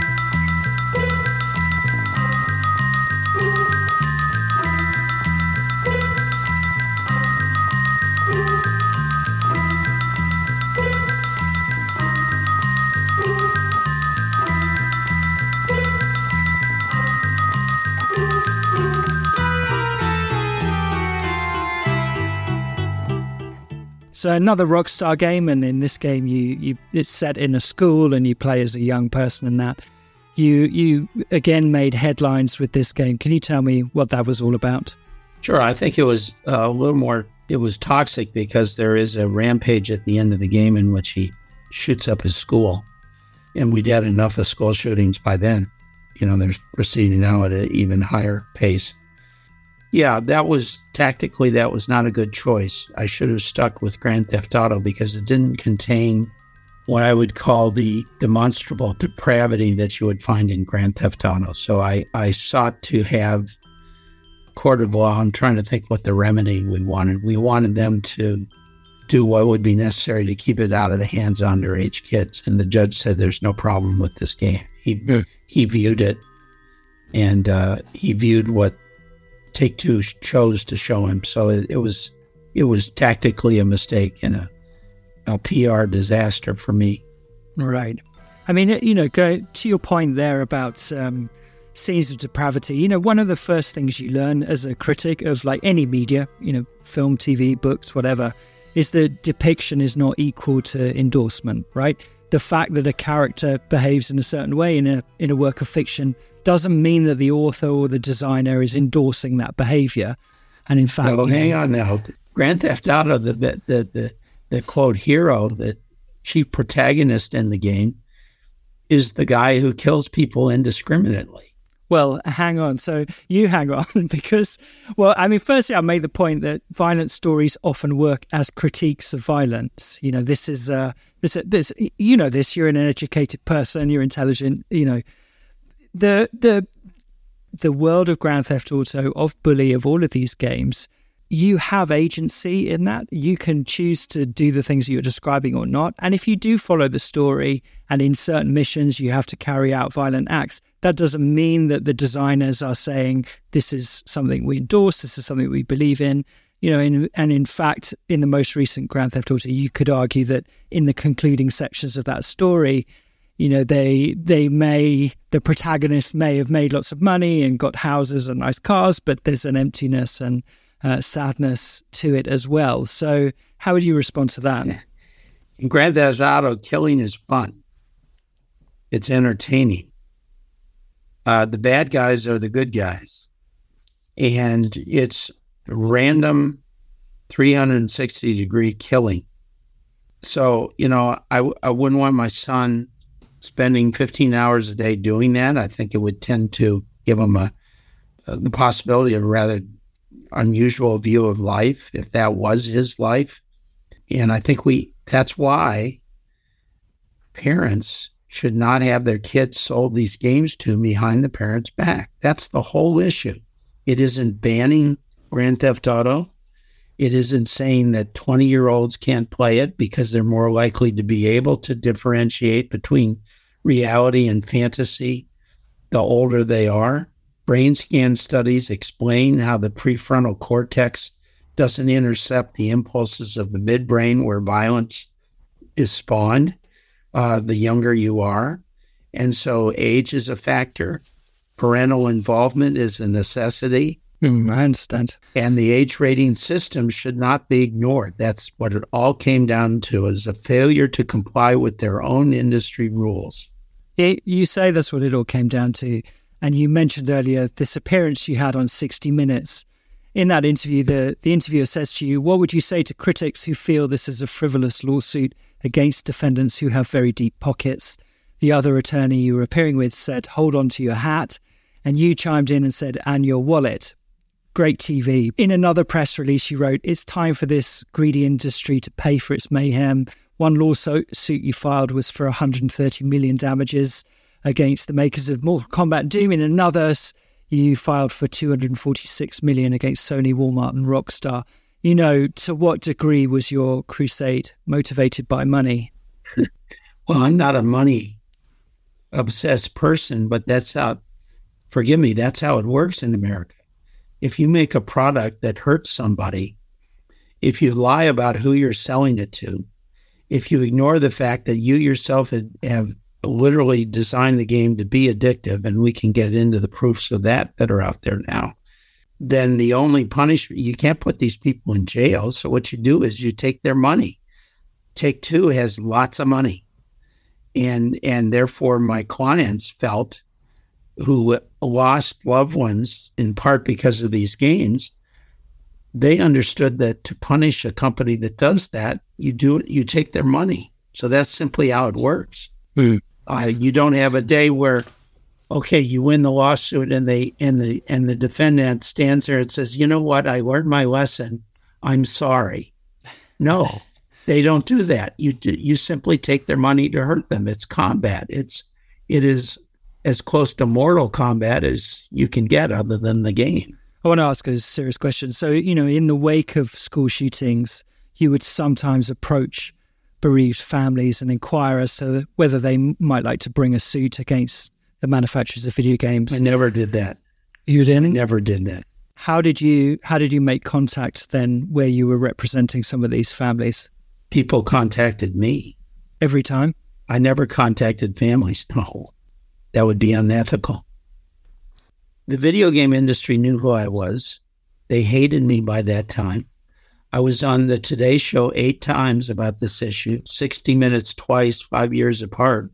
So another Rockstar game, and in this game, it's set in a school, and you play as a young person. And that you again made headlines with this game. Can you tell me what that was all about? Sure, I think it was a little more. It was toxic because there is a rampage at the end of the game in which he shoots up his school, and we'd had enough of school shootings by then. They're proceeding now at an even higher pace. Yeah, that was not a good choice. I should have stuck with Grand Theft Auto because it didn't contain what I would call the demonstrable depravity that you would find in Grand Theft Auto. So I sought to have a court of law. I'm trying to think what the remedy we wanted. We wanted them to do what would be necessary to keep it out of the hands of underage kids. And the judge said there's no problem with this game. He viewed it, and he viewed what Take-Two chose to show him. So it was tactically a mistake and a PR disaster for me. Right. I mean, go to your point there about scenes of depravity. One of the first things you learn as a critic of like any media, film, TV, books, whatever, is that depiction is not equal to endorsement, right? The fact that a character behaves in a certain way in a work of fiction doesn't mean that the author or the designer is endorsing that behavior. And in fact, well, hang on now. Grand Theft Auto, the quote hero, the chief protagonist in the game, is the guy who kills people indiscriminately. Well, hang on. So you hang on because, firstly, I made the point that violent stories often work as critiques of violence. This is this. You're an educated person. You're intelligent. The world of Grand Theft Auto, of Bully, of all of these games, you have agency in that. You can choose to do the things that you're describing or not. And if you do follow the story and in certain missions you have to carry out violent acts, that doesn't mean that the designers are saying this is something we endorse, this is something we believe in. And in fact, in the most recent Grand Theft Auto, you could argue that in the concluding sections of that story, the protagonist may have made lots of money and got houses and nice cars, but there's an emptiness and sadness to it as well. So how would you respond to that? In Grand Theft Auto, killing is fun. It's entertaining. The bad guys are the good guys. And it's random 360-degree killing. So, I wouldn't want my son spending 15 hours a day doing that. I think it would tend to give him the possibility of a rather unusual view of life, if that was his life. And I think that's why parents should not have their kids sold these games to behind the parents' back. That's the whole issue. It isn't banning Grand Theft Auto. It isn't saying that 20-year-olds can't play it because they're more likely to be able to differentiate between reality and fantasy the older they are. Brain scan studies explain how the prefrontal cortex doesn't intercept the impulses of the midbrain where violence is spawned the younger you are. And so age is a factor. Parental involvement is a necessity. I understand. And the age rating system should not be ignored. That's what it all came down to, is a failure to comply with their own industry rules. You say that's what it all came down to. And you mentioned earlier this appearance you had on 60 Minutes. In that interview, the interviewer says to you, what would you say to critics who feel this is a frivolous lawsuit against defendants who have very deep pockets? The other attorney you were appearing with said, hold on to your hat. And you chimed in and said, and your wallet. Great TV. In another press release, you wrote, it's time for this greedy industry to pay for its mayhem. One lawsuit you filed was for 130 million damages against the makers of Mortal Kombat Doom. In another, you filed for 246 million against Sony, Walmart and Rockstar. To what degree was your crusade motivated by money? Well, I'm not a money-obsessed person, but that's how it works in America. If you make a product that hurts somebody, if you lie about who you're selling it to, if you ignore the fact that you yourself have literally designed the game to be addictive, and we can get into the proofs of that are out there now, then the only punishment, you can't put these people in jail. So what you do is you take their money. Take-Two has lots of money. And therefore my clients felt, who lost loved ones in part because of these games, they understood that to punish a company that does that, you take their money. So that's simply how it works. You don't have a day where, okay, you win the lawsuit and the defendant stands there and says, you know what, I learned my lesson. I'm sorry. No, they don't do that. You simply take their money to hurt them. It's combat. It is as close to Mortal Kombat as you can get other than the game. I want to ask a serious question. So, in the wake of school shootings, you would sometimes approach bereaved families and inquire as to whether they might like to bring a suit against the manufacturers of video games. I never did that. You didn't? I never did that. How did you make contact then where you were representing some of these families? People contacted me. Every time? I never contacted families. No, that would be unethical. The video game industry knew who I was. They hated me by that time. I was on the Today Show 8 times about this issue, 60 Minutes twice, 5 years apart.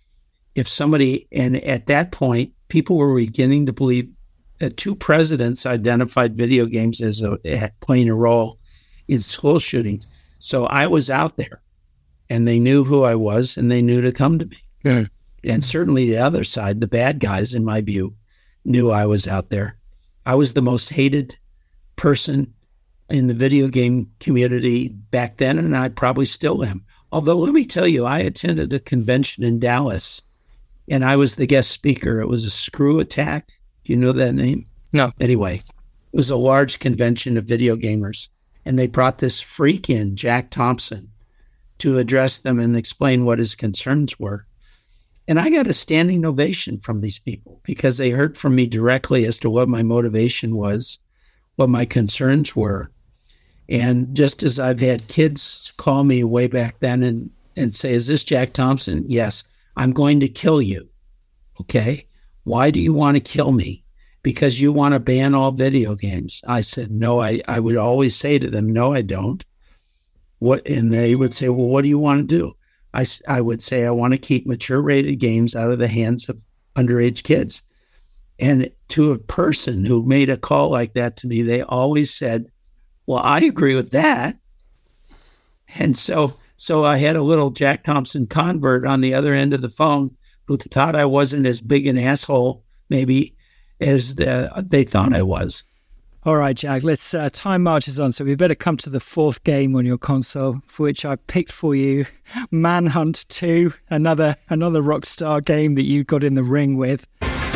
And at that point, people were beginning to believe that 2 presidents identified video games as playing a role in school shootings. So I was out there, and they knew who I was, and they knew to come to me. Yeah. And certainly the other side, the bad guys, in my view, knew I was out there. I was the most hated person in the video game community back then, and I probably still am. Although, let me tell you, I attended a convention in Dallas, and I was the guest speaker. It was a Screw Attack. Do you know that name? No. Anyway, it was a large convention of video gamers, and they brought this freak in, Jack Thompson, to address them and explain what his concerns were. And I got a standing ovation from these people because they heard from me directly as to what my motivation was, what my concerns were. And just as I've had kids call me way back then and say, is this Jack Thompson? Yes, I'm going to kill you. Okay. Why do you want to kill me? Because you want to ban all video games. I said, no, I would always say to them, no, I don't. And they would say, well, what do you want to do? I would say, I want to keep mature rated games out of the hands of underage kids. And to a person who made a call like that to me, they always said, well, I agree with that. And so I had a little Jack Thompson convert on the other end of the phone who thought I wasn't as big an asshole, maybe, as they thought I was. All right, Jack, let's time marches on. So we better come to the 4th game on your console, for which I picked for you Manhunt 2, another Rockstar game that you got in the ring with.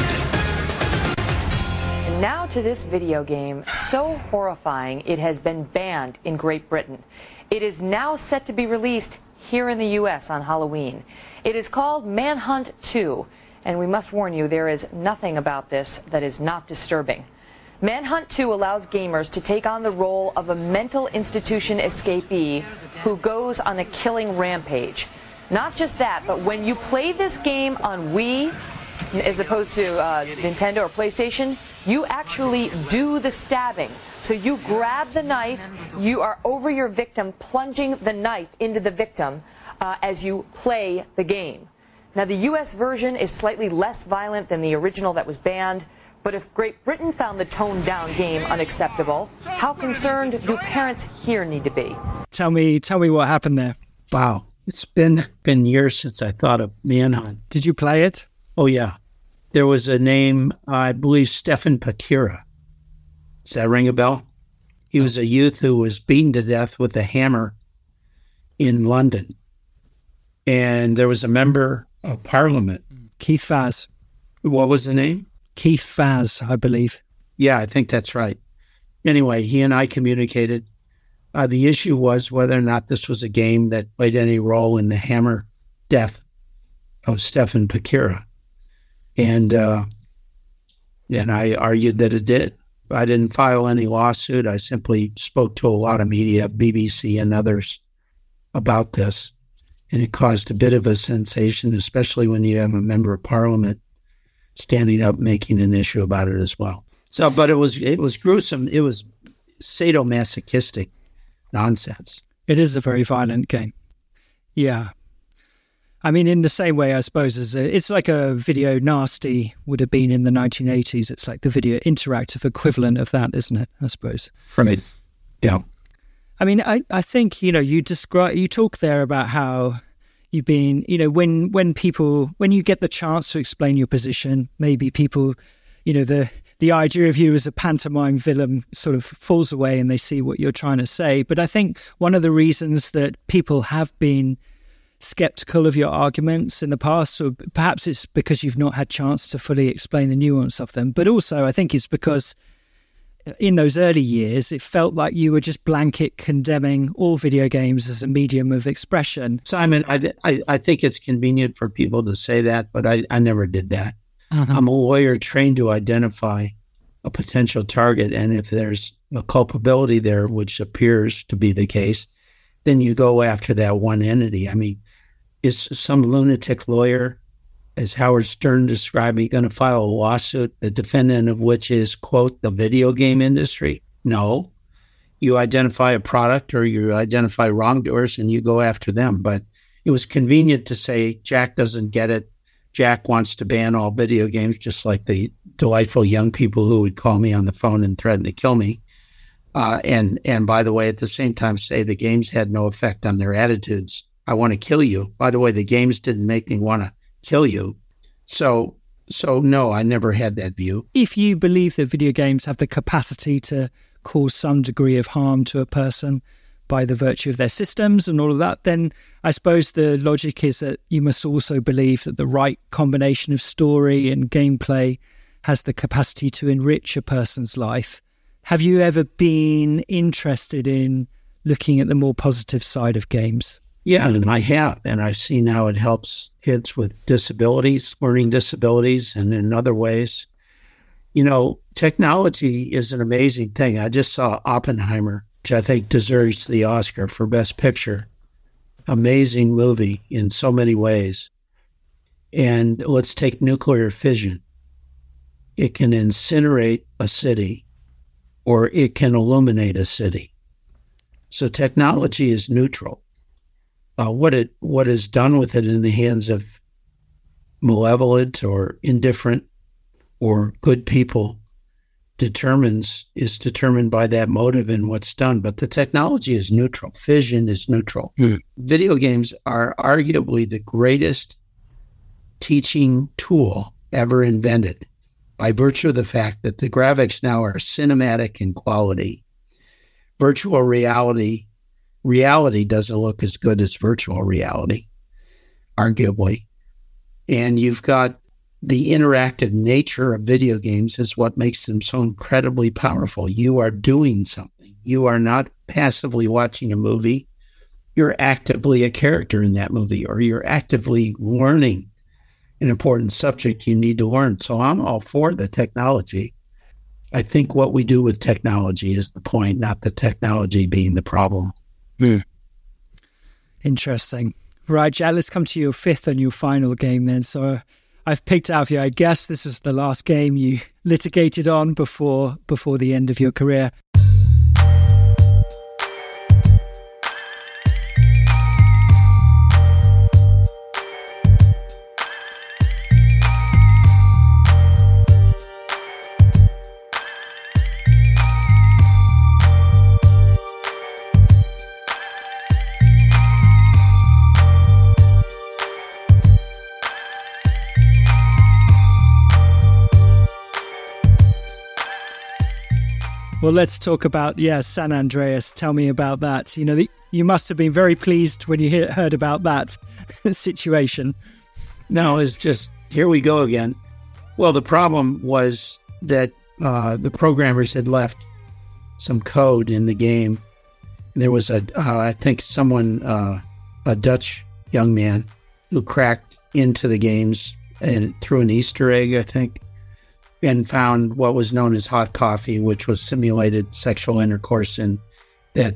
And now to this video game, so horrifying it has been banned in Great Britain. It is now set to be released here in the U.S. on Halloween. It is called Manhunt 2, and we must warn you, there is nothing about this that is not disturbing. Manhunt 2 allows gamers to take on the role of a mental institution escapee who goes on a killing rampage. Not just that, but when you play this game on Wii, as opposed to Nintendo or PlayStation, you actually do the stabbing. So you grab the knife, you are over your victim, plunging the knife into the victim as you play the game. Now, the U.S. version is slightly less violent than the original that was banned. But if Great Britain found the toned-down game unacceptable, how concerned do parents here need to be? Tell me what happened there. Wow. It's been years since I thought of Manhunt. Did you play it? Oh, yeah. There was a name, I believe, Stefan Pakira. Does that ring a bell? He was a youth who was beaten to death with a hammer in London. And there was a member of parliament. Keith Faz. What was the name? Keith Faz, I believe. Yeah, I think that's right. Anyway, he and I communicated. The issue was whether or not this was a game that played any role in the hammer death of Stefan Pakira. And I argued that it did. I didn't file any lawsuit. I simply spoke to a lot of media, BBC and others, about this. And it caused a bit of a sensation, especially when you have a member of parliament standing up, making an issue about it as well. So, but it was gruesome. It was sadomasochistic nonsense. It is a very violent game. Yeah. I mean, in the same way, I suppose, as it's like a video nasty would have been in the 1980s. It's like the video interactive equivalent of that, isn't it? I suppose. Right. Yeah. I mean, I think, you talk there about how you've been, when you get the chance to explain your position, maybe people, the idea of you as a pantomime villain sort of falls away and they see what you're trying to say. But I think one of the reasons that people have been skeptical of your arguments in the past, or perhaps it's because you've not had chance to fully explain the nuance of them, but also I think it's because in those early years, it felt like you were just blanket condemning all video games as a medium of expression. Simon, I think it's convenient for people to say that, but I never did that. Uh-huh. I'm a lawyer trained to identify a potential target. And if there's a culpability there, which appears to be the case, then you go after that one entity. I mean, is some lunatic lawyer, as Howard Stern described me, going to file a lawsuit, the defendant of which is, quote, the video game industry? No. You identify a product or you identify wrongdoers and you go after them. But it was convenient to say, Jack doesn't get it. Jack wants to ban all video games, just like the delightful young people who would call me on the phone and threaten to kill me. And by the way, at the same time, say the games had no effect on their attitudes. I want to kill you. By the way, the games didn't make me want to kill you. So no, I never had that view. If you believe that video games have the capacity to cause some degree of harm to a person by the virtue of their systems and all of that, then I suppose the logic is that you must also believe that the right combination of story and gameplay has the capacity to enrich a person's life. Have you ever been interested in looking at the more positive side of games? Yeah, and I have. And I've seen how it helps kids with disabilities, learning disabilities, and in other ways. You know, technology is an amazing thing. I just saw Oppenheimer, which I think deserves the Oscar for Best Picture. Amazing movie in so many ways. And let's take nuclear fission. It can incinerate a city or it can illuminate a city. So technology is neutral. What is done with it in the hands of malevolent or indifferent or good people is determined by that motive and what's done. But the technology is neutral. Fission is neutral. Video games are arguably the greatest teaching tool ever invented by virtue of the fact that the graphics now are cinematic in quality. Virtual reality doesn't look as good as virtual reality, arguably. And you've got the interactive nature of video games is what makes them so incredibly powerful. You are doing something. You are not passively watching a movie. You're actively a character in that movie, or you're actively learning an important subject you need to learn. So I'm all for the technology. I think what we do with technology is the point, not the technology being the problem. Interesting. Right, Jack, let's come to your fifth and your final game then. So I've picked out for you, I guess this is the last game you litigated on before the end of your career. Well, let's talk about, San Andreas. Tell me about that. You know, you must have been very pleased when you heard about that situation. No, it's just, here we go again. Well, the problem was that the programmers had left some code in the game. There was I think someone, a Dutch young man who cracked into the games and threw an Easter egg, I think, and found what was known as hot coffee, which was simulated sexual intercourse, and that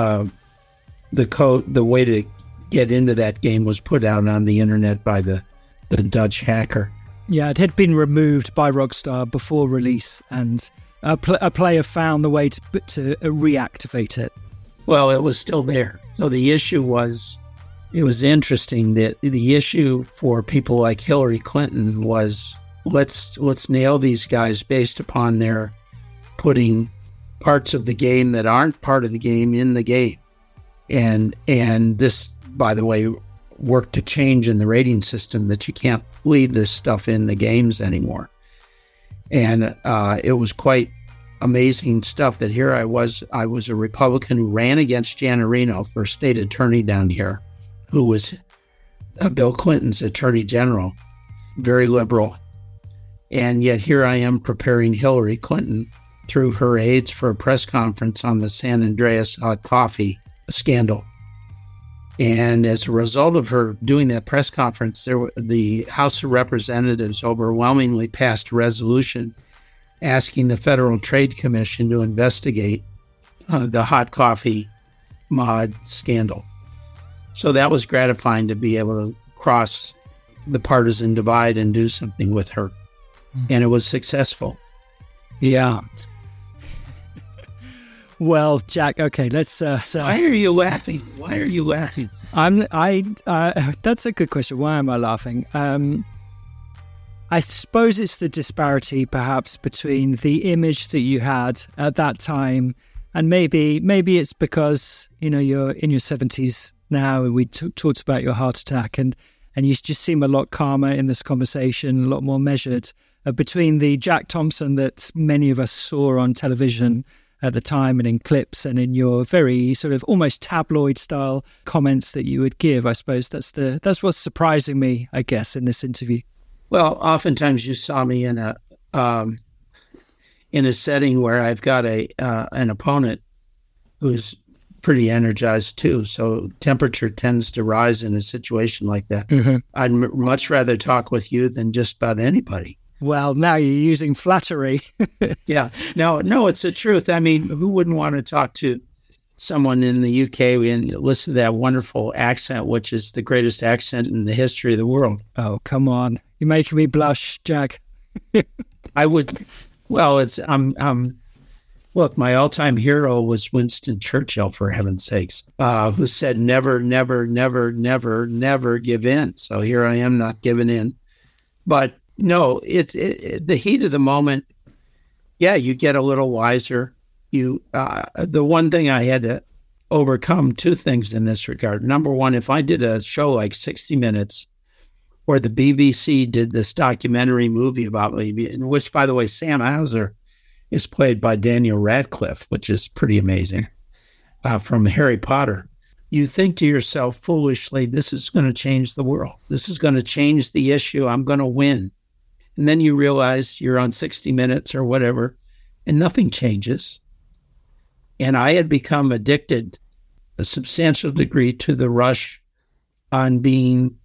the way to get into that game was put out on the internet by the Dutch hacker. Yeah, it had been removed by Rockstar before release, and a player found the way to reactivate it. Well, it was still there. So the issue was, it was interesting that the issue for people like Hillary Clinton was, let's nail these guys based upon their putting parts of the game that aren't part of the game in the game. And this, by the way, worked to change in the rating system that you can't leave this stuff in the games anymore. And it was quite amazing stuff that here I was a Republican who ran against Giannarino for state attorney down here, who was Bill Clinton's attorney general, very liberal. And yet here I am preparing Hillary Clinton through her aides for a press conference on the San Andreas hot coffee scandal. And as a result of her doing that press conference, the House of Representatives overwhelmingly passed a resolution asking the Federal Trade Commission to investigate the hot coffee mod scandal. So that was gratifying to be able to cross the partisan divide and do something with her. And it was successful. Yeah. Well, Jack, okay, let's... Why are you laughing? Why are you laughing? That's a good question. Why am I laughing? I suppose it's the disparity, perhaps, between the image that you had at that time, and maybe it's because, you're in your 70s now, and we talked about your heart attack, and you just seem a lot calmer in this conversation, a lot more measured, between the Jack Thompson that many of us saw on television at the time and in clips and in your very sort of almost tabloid style comments that you would give. I suppose that's what's surprising me, I guess, in this interview. Well, oftentimes you saw me in a setting where I've got an opponent who's pretty energized too. So temperature tends to rise in a situation like that. Mm-hmm. I'd much rather talk with you than just about anybody. Well, now you're using flattery. Yeah. No, it's the truth. I mean, who wouldn't want to talk to someone in the UK and listen to that wonderful accent, which is the greatest accent in the history of the world? Oh, come on. You're making me blush, Jack. I would. Well, look, my all-time hero was Winston Churchill, for heaven's sakes, who said, never, never, never, never, never give in. So here I am not giving in. But no, it's the heat of the moment. Yeah, you get a little wiser. The one thing I had to overcome, two things in this regard. Number one, if I did a show like 60 Minutes, or the BBC did this documentary movie about me, in which, by the way, Sam Hauser is played by Daniel Radcliffe, which is pretty amazing, from Harry Potter. You think to yourself foolishly, this is going to change the world. This is going to change the issue. I'm going to win. And then you realize you're on 60 Minutes or whatever, and nothing changes. And I had become addicted a substantial degree to the rush of being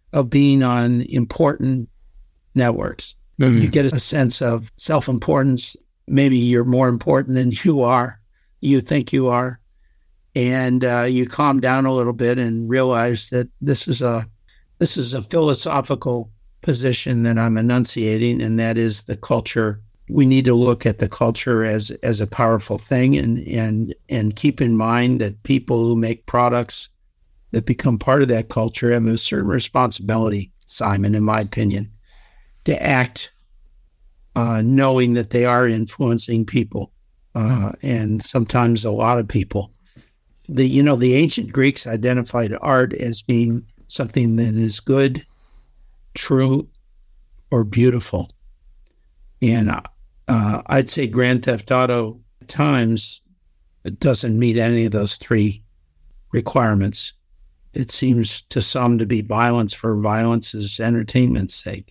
on important networks. Mm-hmm. You get a sense of self-importance. Maybe you're more important than you think you are. And you calm down a little bit and realize that this is a philosophical position that I'm enunciating, and that is the culture. We need to look at the culture as a powerful thing, and keep in mind that people who make products that become part of that culture have a certain responsibility, Simon, in my opinion, to act knowing that they are influencing people, and sometimes a lot of people. The ancient Greeks identified art as being something that is good, true, or beautiful. And I'd say Grand Theft Auto at times doesn't meet any of those three requirements. It seems to some to be violence for violence' entertainment's sake.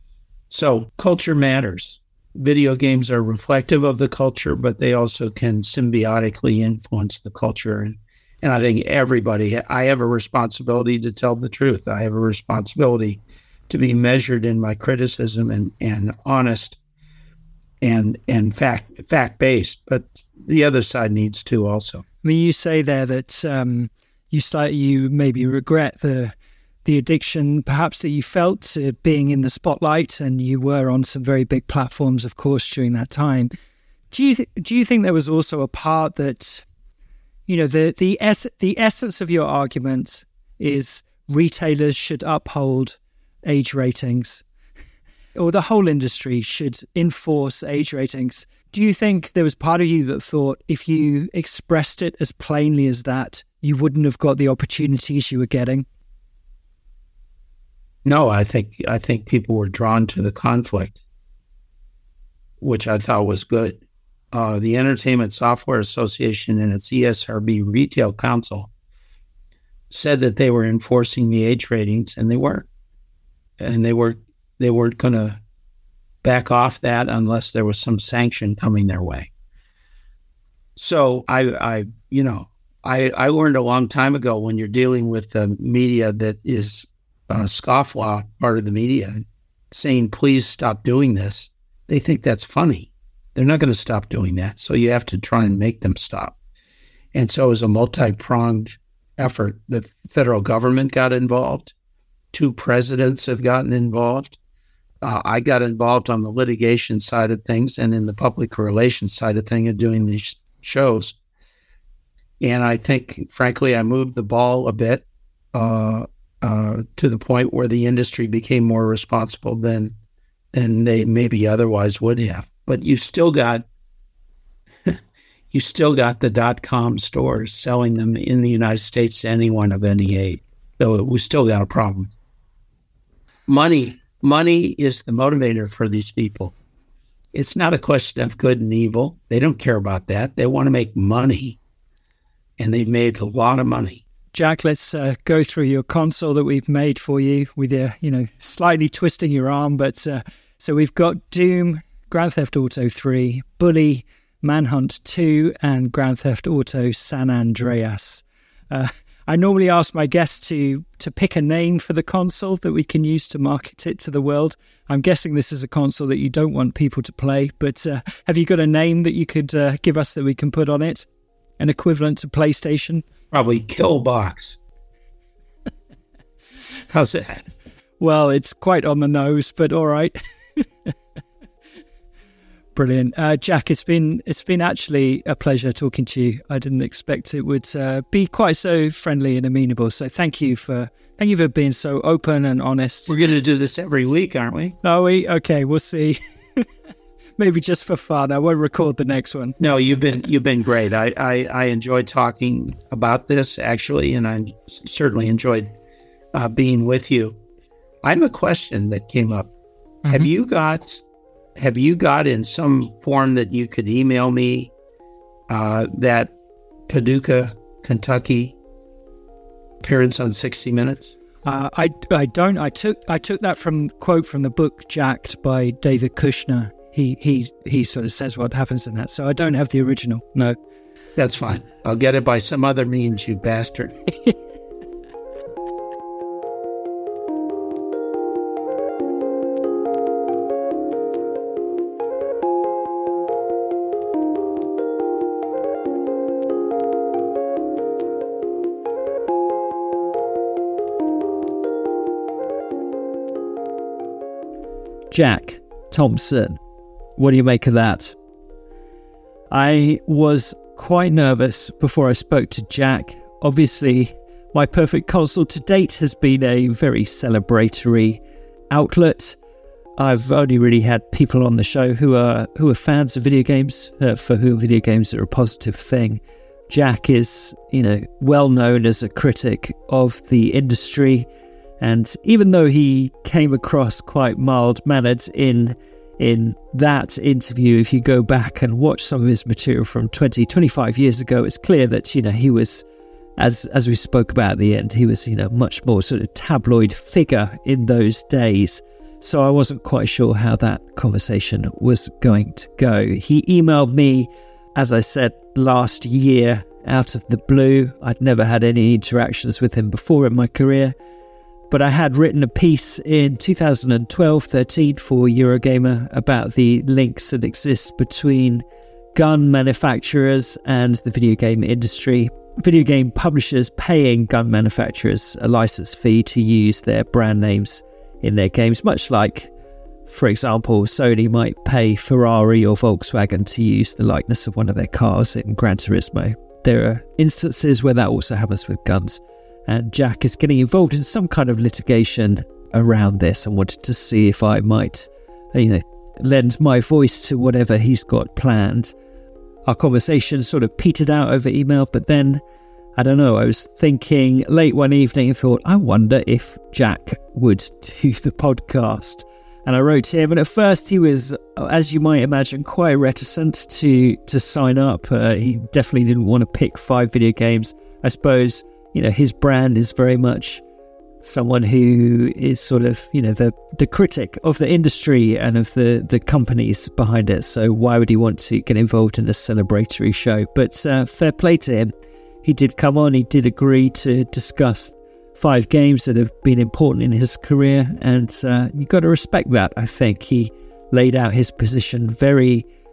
So culture matters. Video games are reflective of the culture, but they also can symbiotically influence the culture. And I think I have a responsibility to tell the truth. I have a responsibility to be measured in my criticism and honest and fact-based. But the other side needs to also. I mean, you say there that you maybe regret the addiction perhaps that you felt to being in the spotlight, and you were on some very big platforms, of course, during that time. Do you think there was also a part that, the essence of your argument is retailers should uphold age ratings, or the whole industry should enforce age ratings? Do you think there was part of you that thought if you expressed it as plainly as that, you wouldn't have got the opportunities you were getting? No, I think people were drawn to the conflict, which I thought was good. The Entertainment Software Association and its ESRB Retail Council said that they were enforcing the age ratings, and they weren't. And they weren't going to back off that unless there was some sanction coming their way. So I learned a long time ago, when you're dealing with the media that is scofflaw part of the media, saying, please stop doing this, they think that's funny. They're not going to stop doing that. So you have to try and make them stop. And so it was a multi-pronged effort. The federal government got involved. 2 presidents have gotten involved. I got involved on the litigation side of things and in the public relations side of things and doing these shows. And I think, frankly, I moved the ball a bit to the point where the industry became more responsible than they maybe otherwise would have. But you still got the .com stores selling them in the United States to anyone of any age. So we still got a problem. Money is the motivator for these people. It's not a question of good and evil. They don't care about that. They want to make money, and they've made a lot of money. Jack, let's go through your console that we've made for you with your, slightly twisting your arm. But so we've got Doom, Grand Theft Auto 3, Bully, Manhunt 2, and Grand Theft Auto San Andreas. I normally ask my guests to pick a name for the console that we can use to market it to the world. I'm guessing this is a console that you don't want people to play, but have you got a name that you could give us that we can put on it? An equivalent to PlayStation? Probably Killbox. How's that? Well, it's quite on the nose, but all right. Brilliant. Jack, it's been actually a pleasure talking to you. I didn't expect it would be quite so friendly and amenable. So thank you for being so open and honest. We're going to do this every week, aren't we? Are we? Okay, we'll see. Maybe just for fun. I won't record the next one. No, you've been great. I enjoyed talking about this, actually, and I certainly enjoyed being with you. I have a question that came up. Mm-hmm. Have you got in some form that you could email me that Paducah, Kentucky appearance on 60 Minutes? I don't. I took that quote from the book Jacked by David Kushner. He sort of says what happens in that. So I don't have the original. No. That's fine. I'll get it by some other means, you bastard. Jack Thompson. What do you make of that? I was quite nervous before I spoke to Jack. Obviously, My Perfect Console to date has been a very celebratory outlet. I've only really had people on the show who are fans of video games, for whom video games are a positive thing. Jack is, well known as a critic of the industry, and even though he came across quite mild-mannered in that interview, if you go back and watch some of his material from 25 years ago, it's clear that, he was, as we spoke about at the end, he was, much more sort of tabloid figure in those days. So I wasn't quite sure how that conversation was going to go. He emailed me, as I said, last year out of the blue. I'd never had any interactions with him before in my career, but I had written a piece in 2012-13 for Eurogamer about the links that exist between gun manufacturers and the video game industry. Video game publishers paying gun manufacturers a license fee to use their brand names in their games, much like, for example, Sony might pay Ferrari or Volkswagen to use the likeness of one of their cars in Gran Turismo. There are instances where that also happens with guns. And Jack is getting involved in some kind of litigation around this and wanted to see if I might, lend my voice to whatever he's got planned. Our conversation sort of petered out over email, but then, I don't know, I was thinking late one evening and thought, I wonder if Jack would do the podcast. And I wrote to him, and at first he was, as you might imagine, quite reticent to sign up. He definitely didn't want to pick 5 video games. I suppose, his brand is very much someone who is sort of, the critic of the industry and of the companies behind it. So why would he want to get involved in a celebratory show? But fair play to him. He did come on, he did agree to discuss 5 games that have been important in his career, and you've got to respect that, I think. He laid out his position very,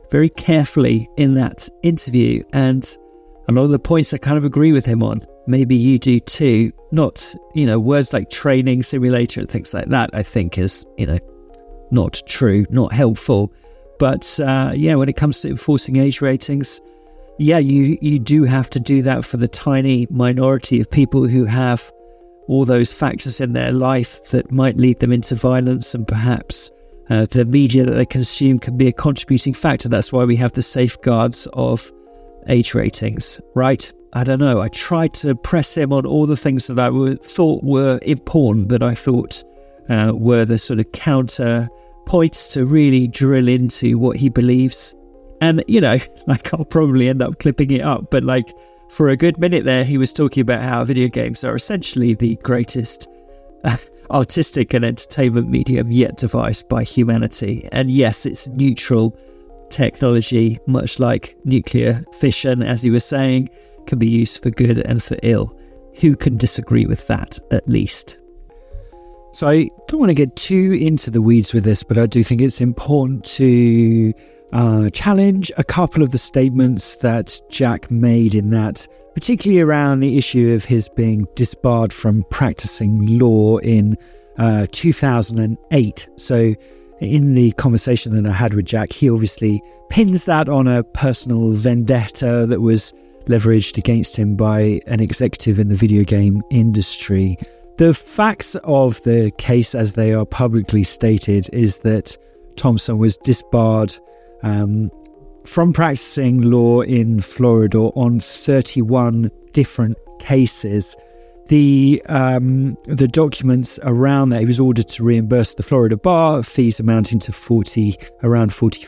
very carefully in that interview, and a lot of the points I kind of agree with him on. Maybe you do too. Not, words like training simulator and things like that, I think is, not true, not helpful. But when it comes to enforcing age ratings, you do have to do that for the tiny minority of people who have all those factors in their life that might lead them into violence, and perhaps the media that they consume can be a contributing factor. That's why we have the safeguards of age ratings, right? I don't know. I tried to press him on all the things that I thought were important, that I thought were the sort of counter points to really drill into what he believes. And, I'll probably end up clipping it up, but for a good minute there, he was talking about how video games are essentially the greatest artistic and entertainment medium yet devised by humanity. And yes, it's neutral technology, much like nuclear fission, as he was saying, can be used for good and for ill. Who can disagree with that, at least? So I don't want to get too into the weeds with this, but I do think it's important to challenge a couple of the statements that Jack made in that, particularly around the issue of his being disbarred from practicing law in 2008. So in the conversation that I had with Jack, he obviously pins that on a personal vendetta that was leveraged against him by an executive in the video game industry. The facts of the case, as they are publicly stated, is that Thompson was disbarred from practicing law in Florida on 31 different cases. The documents around that, he was ordered to reimburse the Florida bar fees amounting to around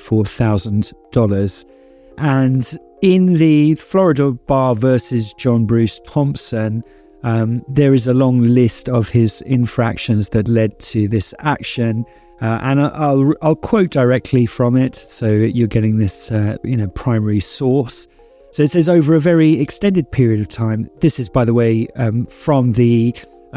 $44,000. And in the Florida bar versus John Bruce Thompson, there is a long list of his infractions that led to this action. And I'll quote directly from it, so you're getting this, primary source. So it says, over a very extended period of time. This is, by the way, from the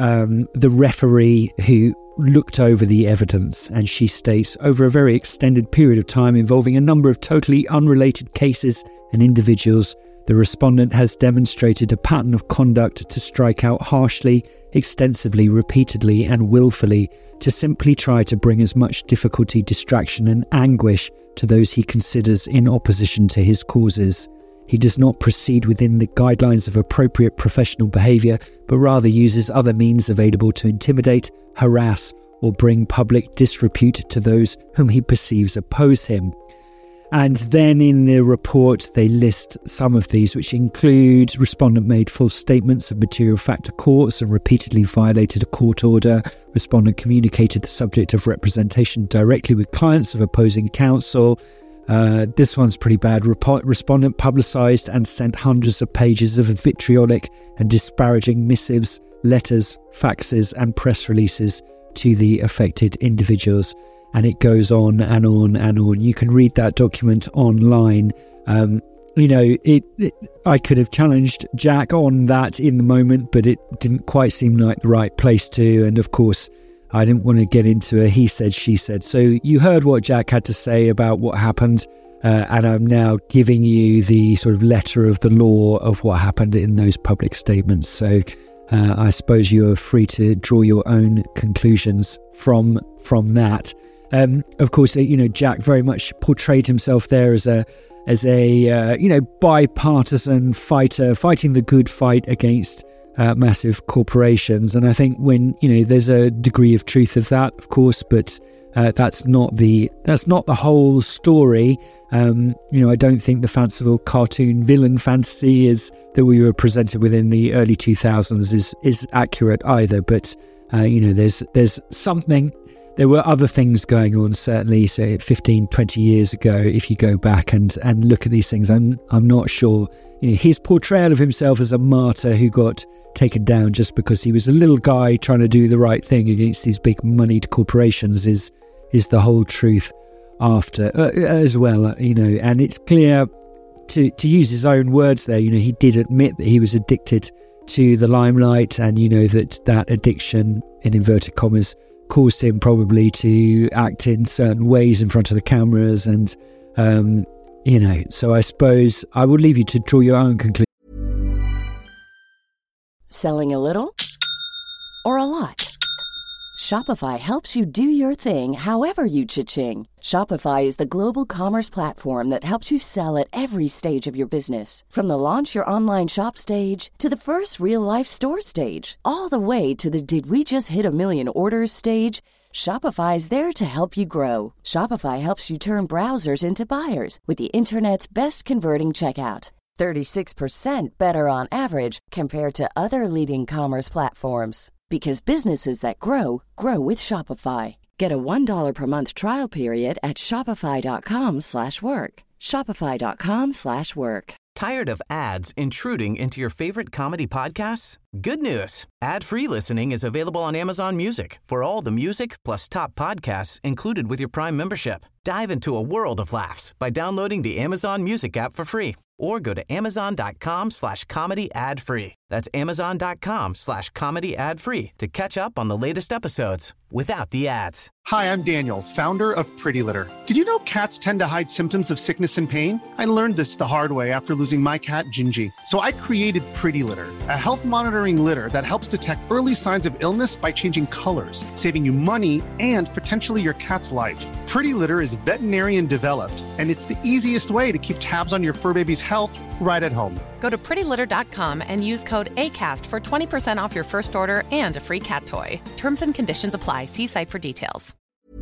referee who looked over the evidence, and she states, over a very extended period of time involving a number of totally unrelated cases and individuals, the respondent has demonstrated a pattern of conduct to strike out harshly, extensively, repeatedly, and willfully to simply try to bring as much difficulty, distraction, and anguish to those he considers in opposition to his causes. He does not proceed within the guidelines of appropriate professional behaviour, but rather uses other means available to intimidate, harass, or bring public disrepute to those whom he perceives oppose him. And then in the report, they list some of these, which include respondent made false statements of material fact to courts and repeatedly violated a court order. Respondent communicated the subject of representation directly with clients of opposing counsel. This one's pretty bad. Respondent publicised and sent hundreds of pages of vitriolic and disparaging missives, letters, faxes and press releases to the affected individuals. And it goes on and on and on. You can read that document online. I could have challenged Jack on that in the moment, but it didn't quite seem like the right place to. And of course, I didn't want to get into a he said, she said. So you heard what Jack had to say about what happened. And I'm now giving you the sort of letter of the law of what happened in those public statements. So I suppose you're free to draw your own conclusions from that. Of course, Jack very much portrayed himself there as a bipartisan fighter, fighting the good fight against massive corporations. And I think when there's a degree of truth of that, of course, but that's not the whole story. I don't think the fanciful cartoon villain fantasy is that we were presented with in the early 2000s is accurate either. But there's something. There were other things going on, certainly, say 15, 20 years ago, if you go back and look at these things. I'm not sure. His portrayal of himself as a martyr who got taken down just because he was a little guy trying to do the right thing against these big moneyed corporations is the whole truth after as well, and it's clear to use his own words there, he did admit that he was addicted to the limelight, and that addiction, in inverted commas, caused him probably to act in certain ways in front of the cameras and So I suppose I will leave you to draw your own conclusion. Selling a little or a lot? Shopify helps you do your thing however you cha-ching. Shopify is the global commerce platform that helps you sell at every stage of your business. From the launch your online shop stage to the first real-life store stage, all the way to the did we just hit a million orders stage. Shopify is there to help you grow. Shopify helps you turn browsers into buyers with the internet's best converting checkout. 36% better on average compared to other leading commerce platforms. Because businesses that grow, grow with Shopify. Get a $1 per month trial period at shopify.com/work. Shopify.com/work. Tired of ads intruding into your favorite comedy podcasts? Good news. Ad-free listening is available on Amazon Music for all the music plus top podcasts included with your Prime membership. Dive into a world of laughs by downloading the Amazon Music app for free or go to amazon.com/comedy ad-free. That's amazon.com/comedy ad-free to catch up on the latest episodes without the ads. Hi, I'm Daniel, founder of Pretty Litter. Did you know cats tend to hide symptoms of sickness and pain? I learned this the hard way after losing my cat, Gingy. So I created Pretty Litter, a health monitoring litter that helps detect early signs of illness by changing colors, saving you money and potentially your cat's life. Pretty Litter is veterinarian developed, and it's the easiest way to keep tabs on your fur baby's health right at home. Go to prettylitter.com and use code ACAST for 20% off your first order and a free cat toy. Terms and conditions apply. See site for details.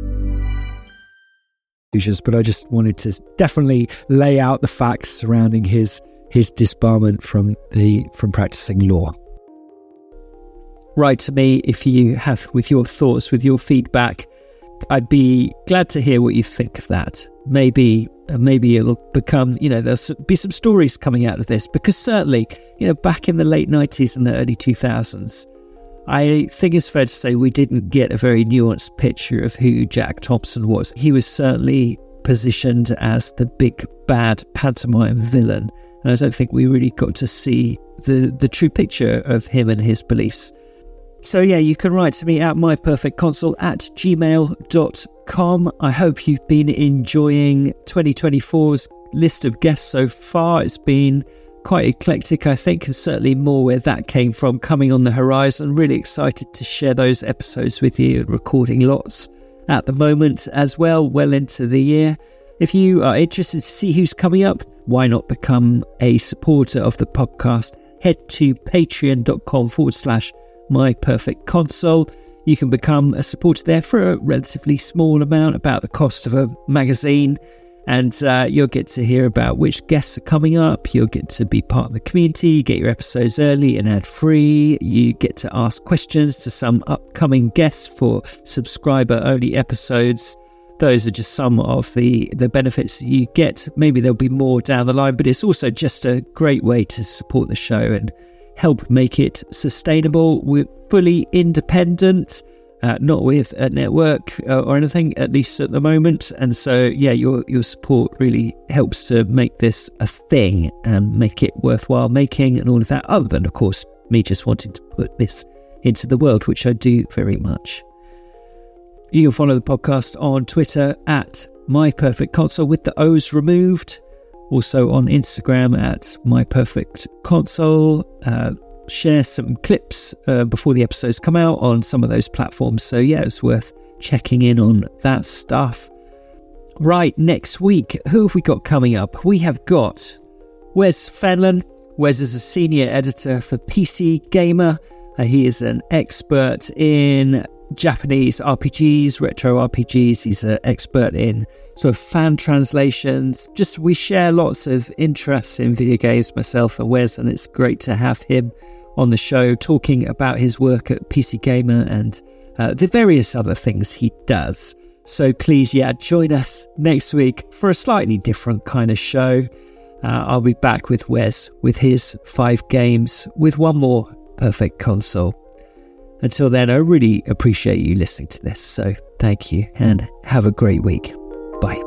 But I just wanted to definitely lay out the facts surrounding his disbarment from practicing law. Write to me if you have, with your thoughts, with your feedback. I'd be glad to hear what you think of that. Maybe it'll become, there'll be some stories coming out of this, because certainly, back in the late 90s and the early 2000s, I think it's fair to say we didn't get a very nuanced picture of who Jack Thompson was. He was certainly positioned as the big bad pantomime villain, and I don't think we really got to see the true picture of him and his beliefs. So yeah, you can write to me at myperfectconsole@gmail.com. I hope you've been enjoying 2024's list of guests so far. It's been quite eclectic, I think, and certainly more where that came from coming on the horizon. Really excited to share those episodes with you and recording lots at the moment as well into the year. If you are interested to see who's coming up, why not become a supporter of the podcast? Head to patreon.com/myperfectconsole. You can become a supporter there for a relatively small amount, about the cost of a magazine. And you'll get to hear about which guests are coming up. You'll get to be part of the community, get your episodes early and ad-free. You get to ask questions to some upcoming guests for subscriber-only episodes. Those are just some of the benefits that you get. Maybe there'll be more down the line, but it's also just a great way to support the show and help make it sustainable. We're fully independent. Not with a network or anything, at least at the moment. And so, yeah, your support really helps to make this a thing and make it worthwhile making and all of that, other than, of course, me just wanting to put this into the world, which I do very much. You can follow the podcast on Twitter at myperfectconsole with the O's removed. Also on Instagram at myperfectconsole. Share some clips before the episodes come out on some of those platforms. So yeah, it's worth checking in on that stuff. Right, next week, who have we got coming up? We have got Wes Fenlon. Wes is a senior editor for PC Gamer. He is an expert in Japanese RPGs, retro RPGs. He's an expert in sort of fan translations. Just we share lots of interests in video games, myself and Wes, and it's great to have him on the show talking about his work at PC Gamer and the various other things he does. So please, join us next week for a slightly different kind of show. I'll be back with Wes with his 5 games with one more perfect console. Until then, I really appreciate you listening to this. So thank you and have a great week. Bye.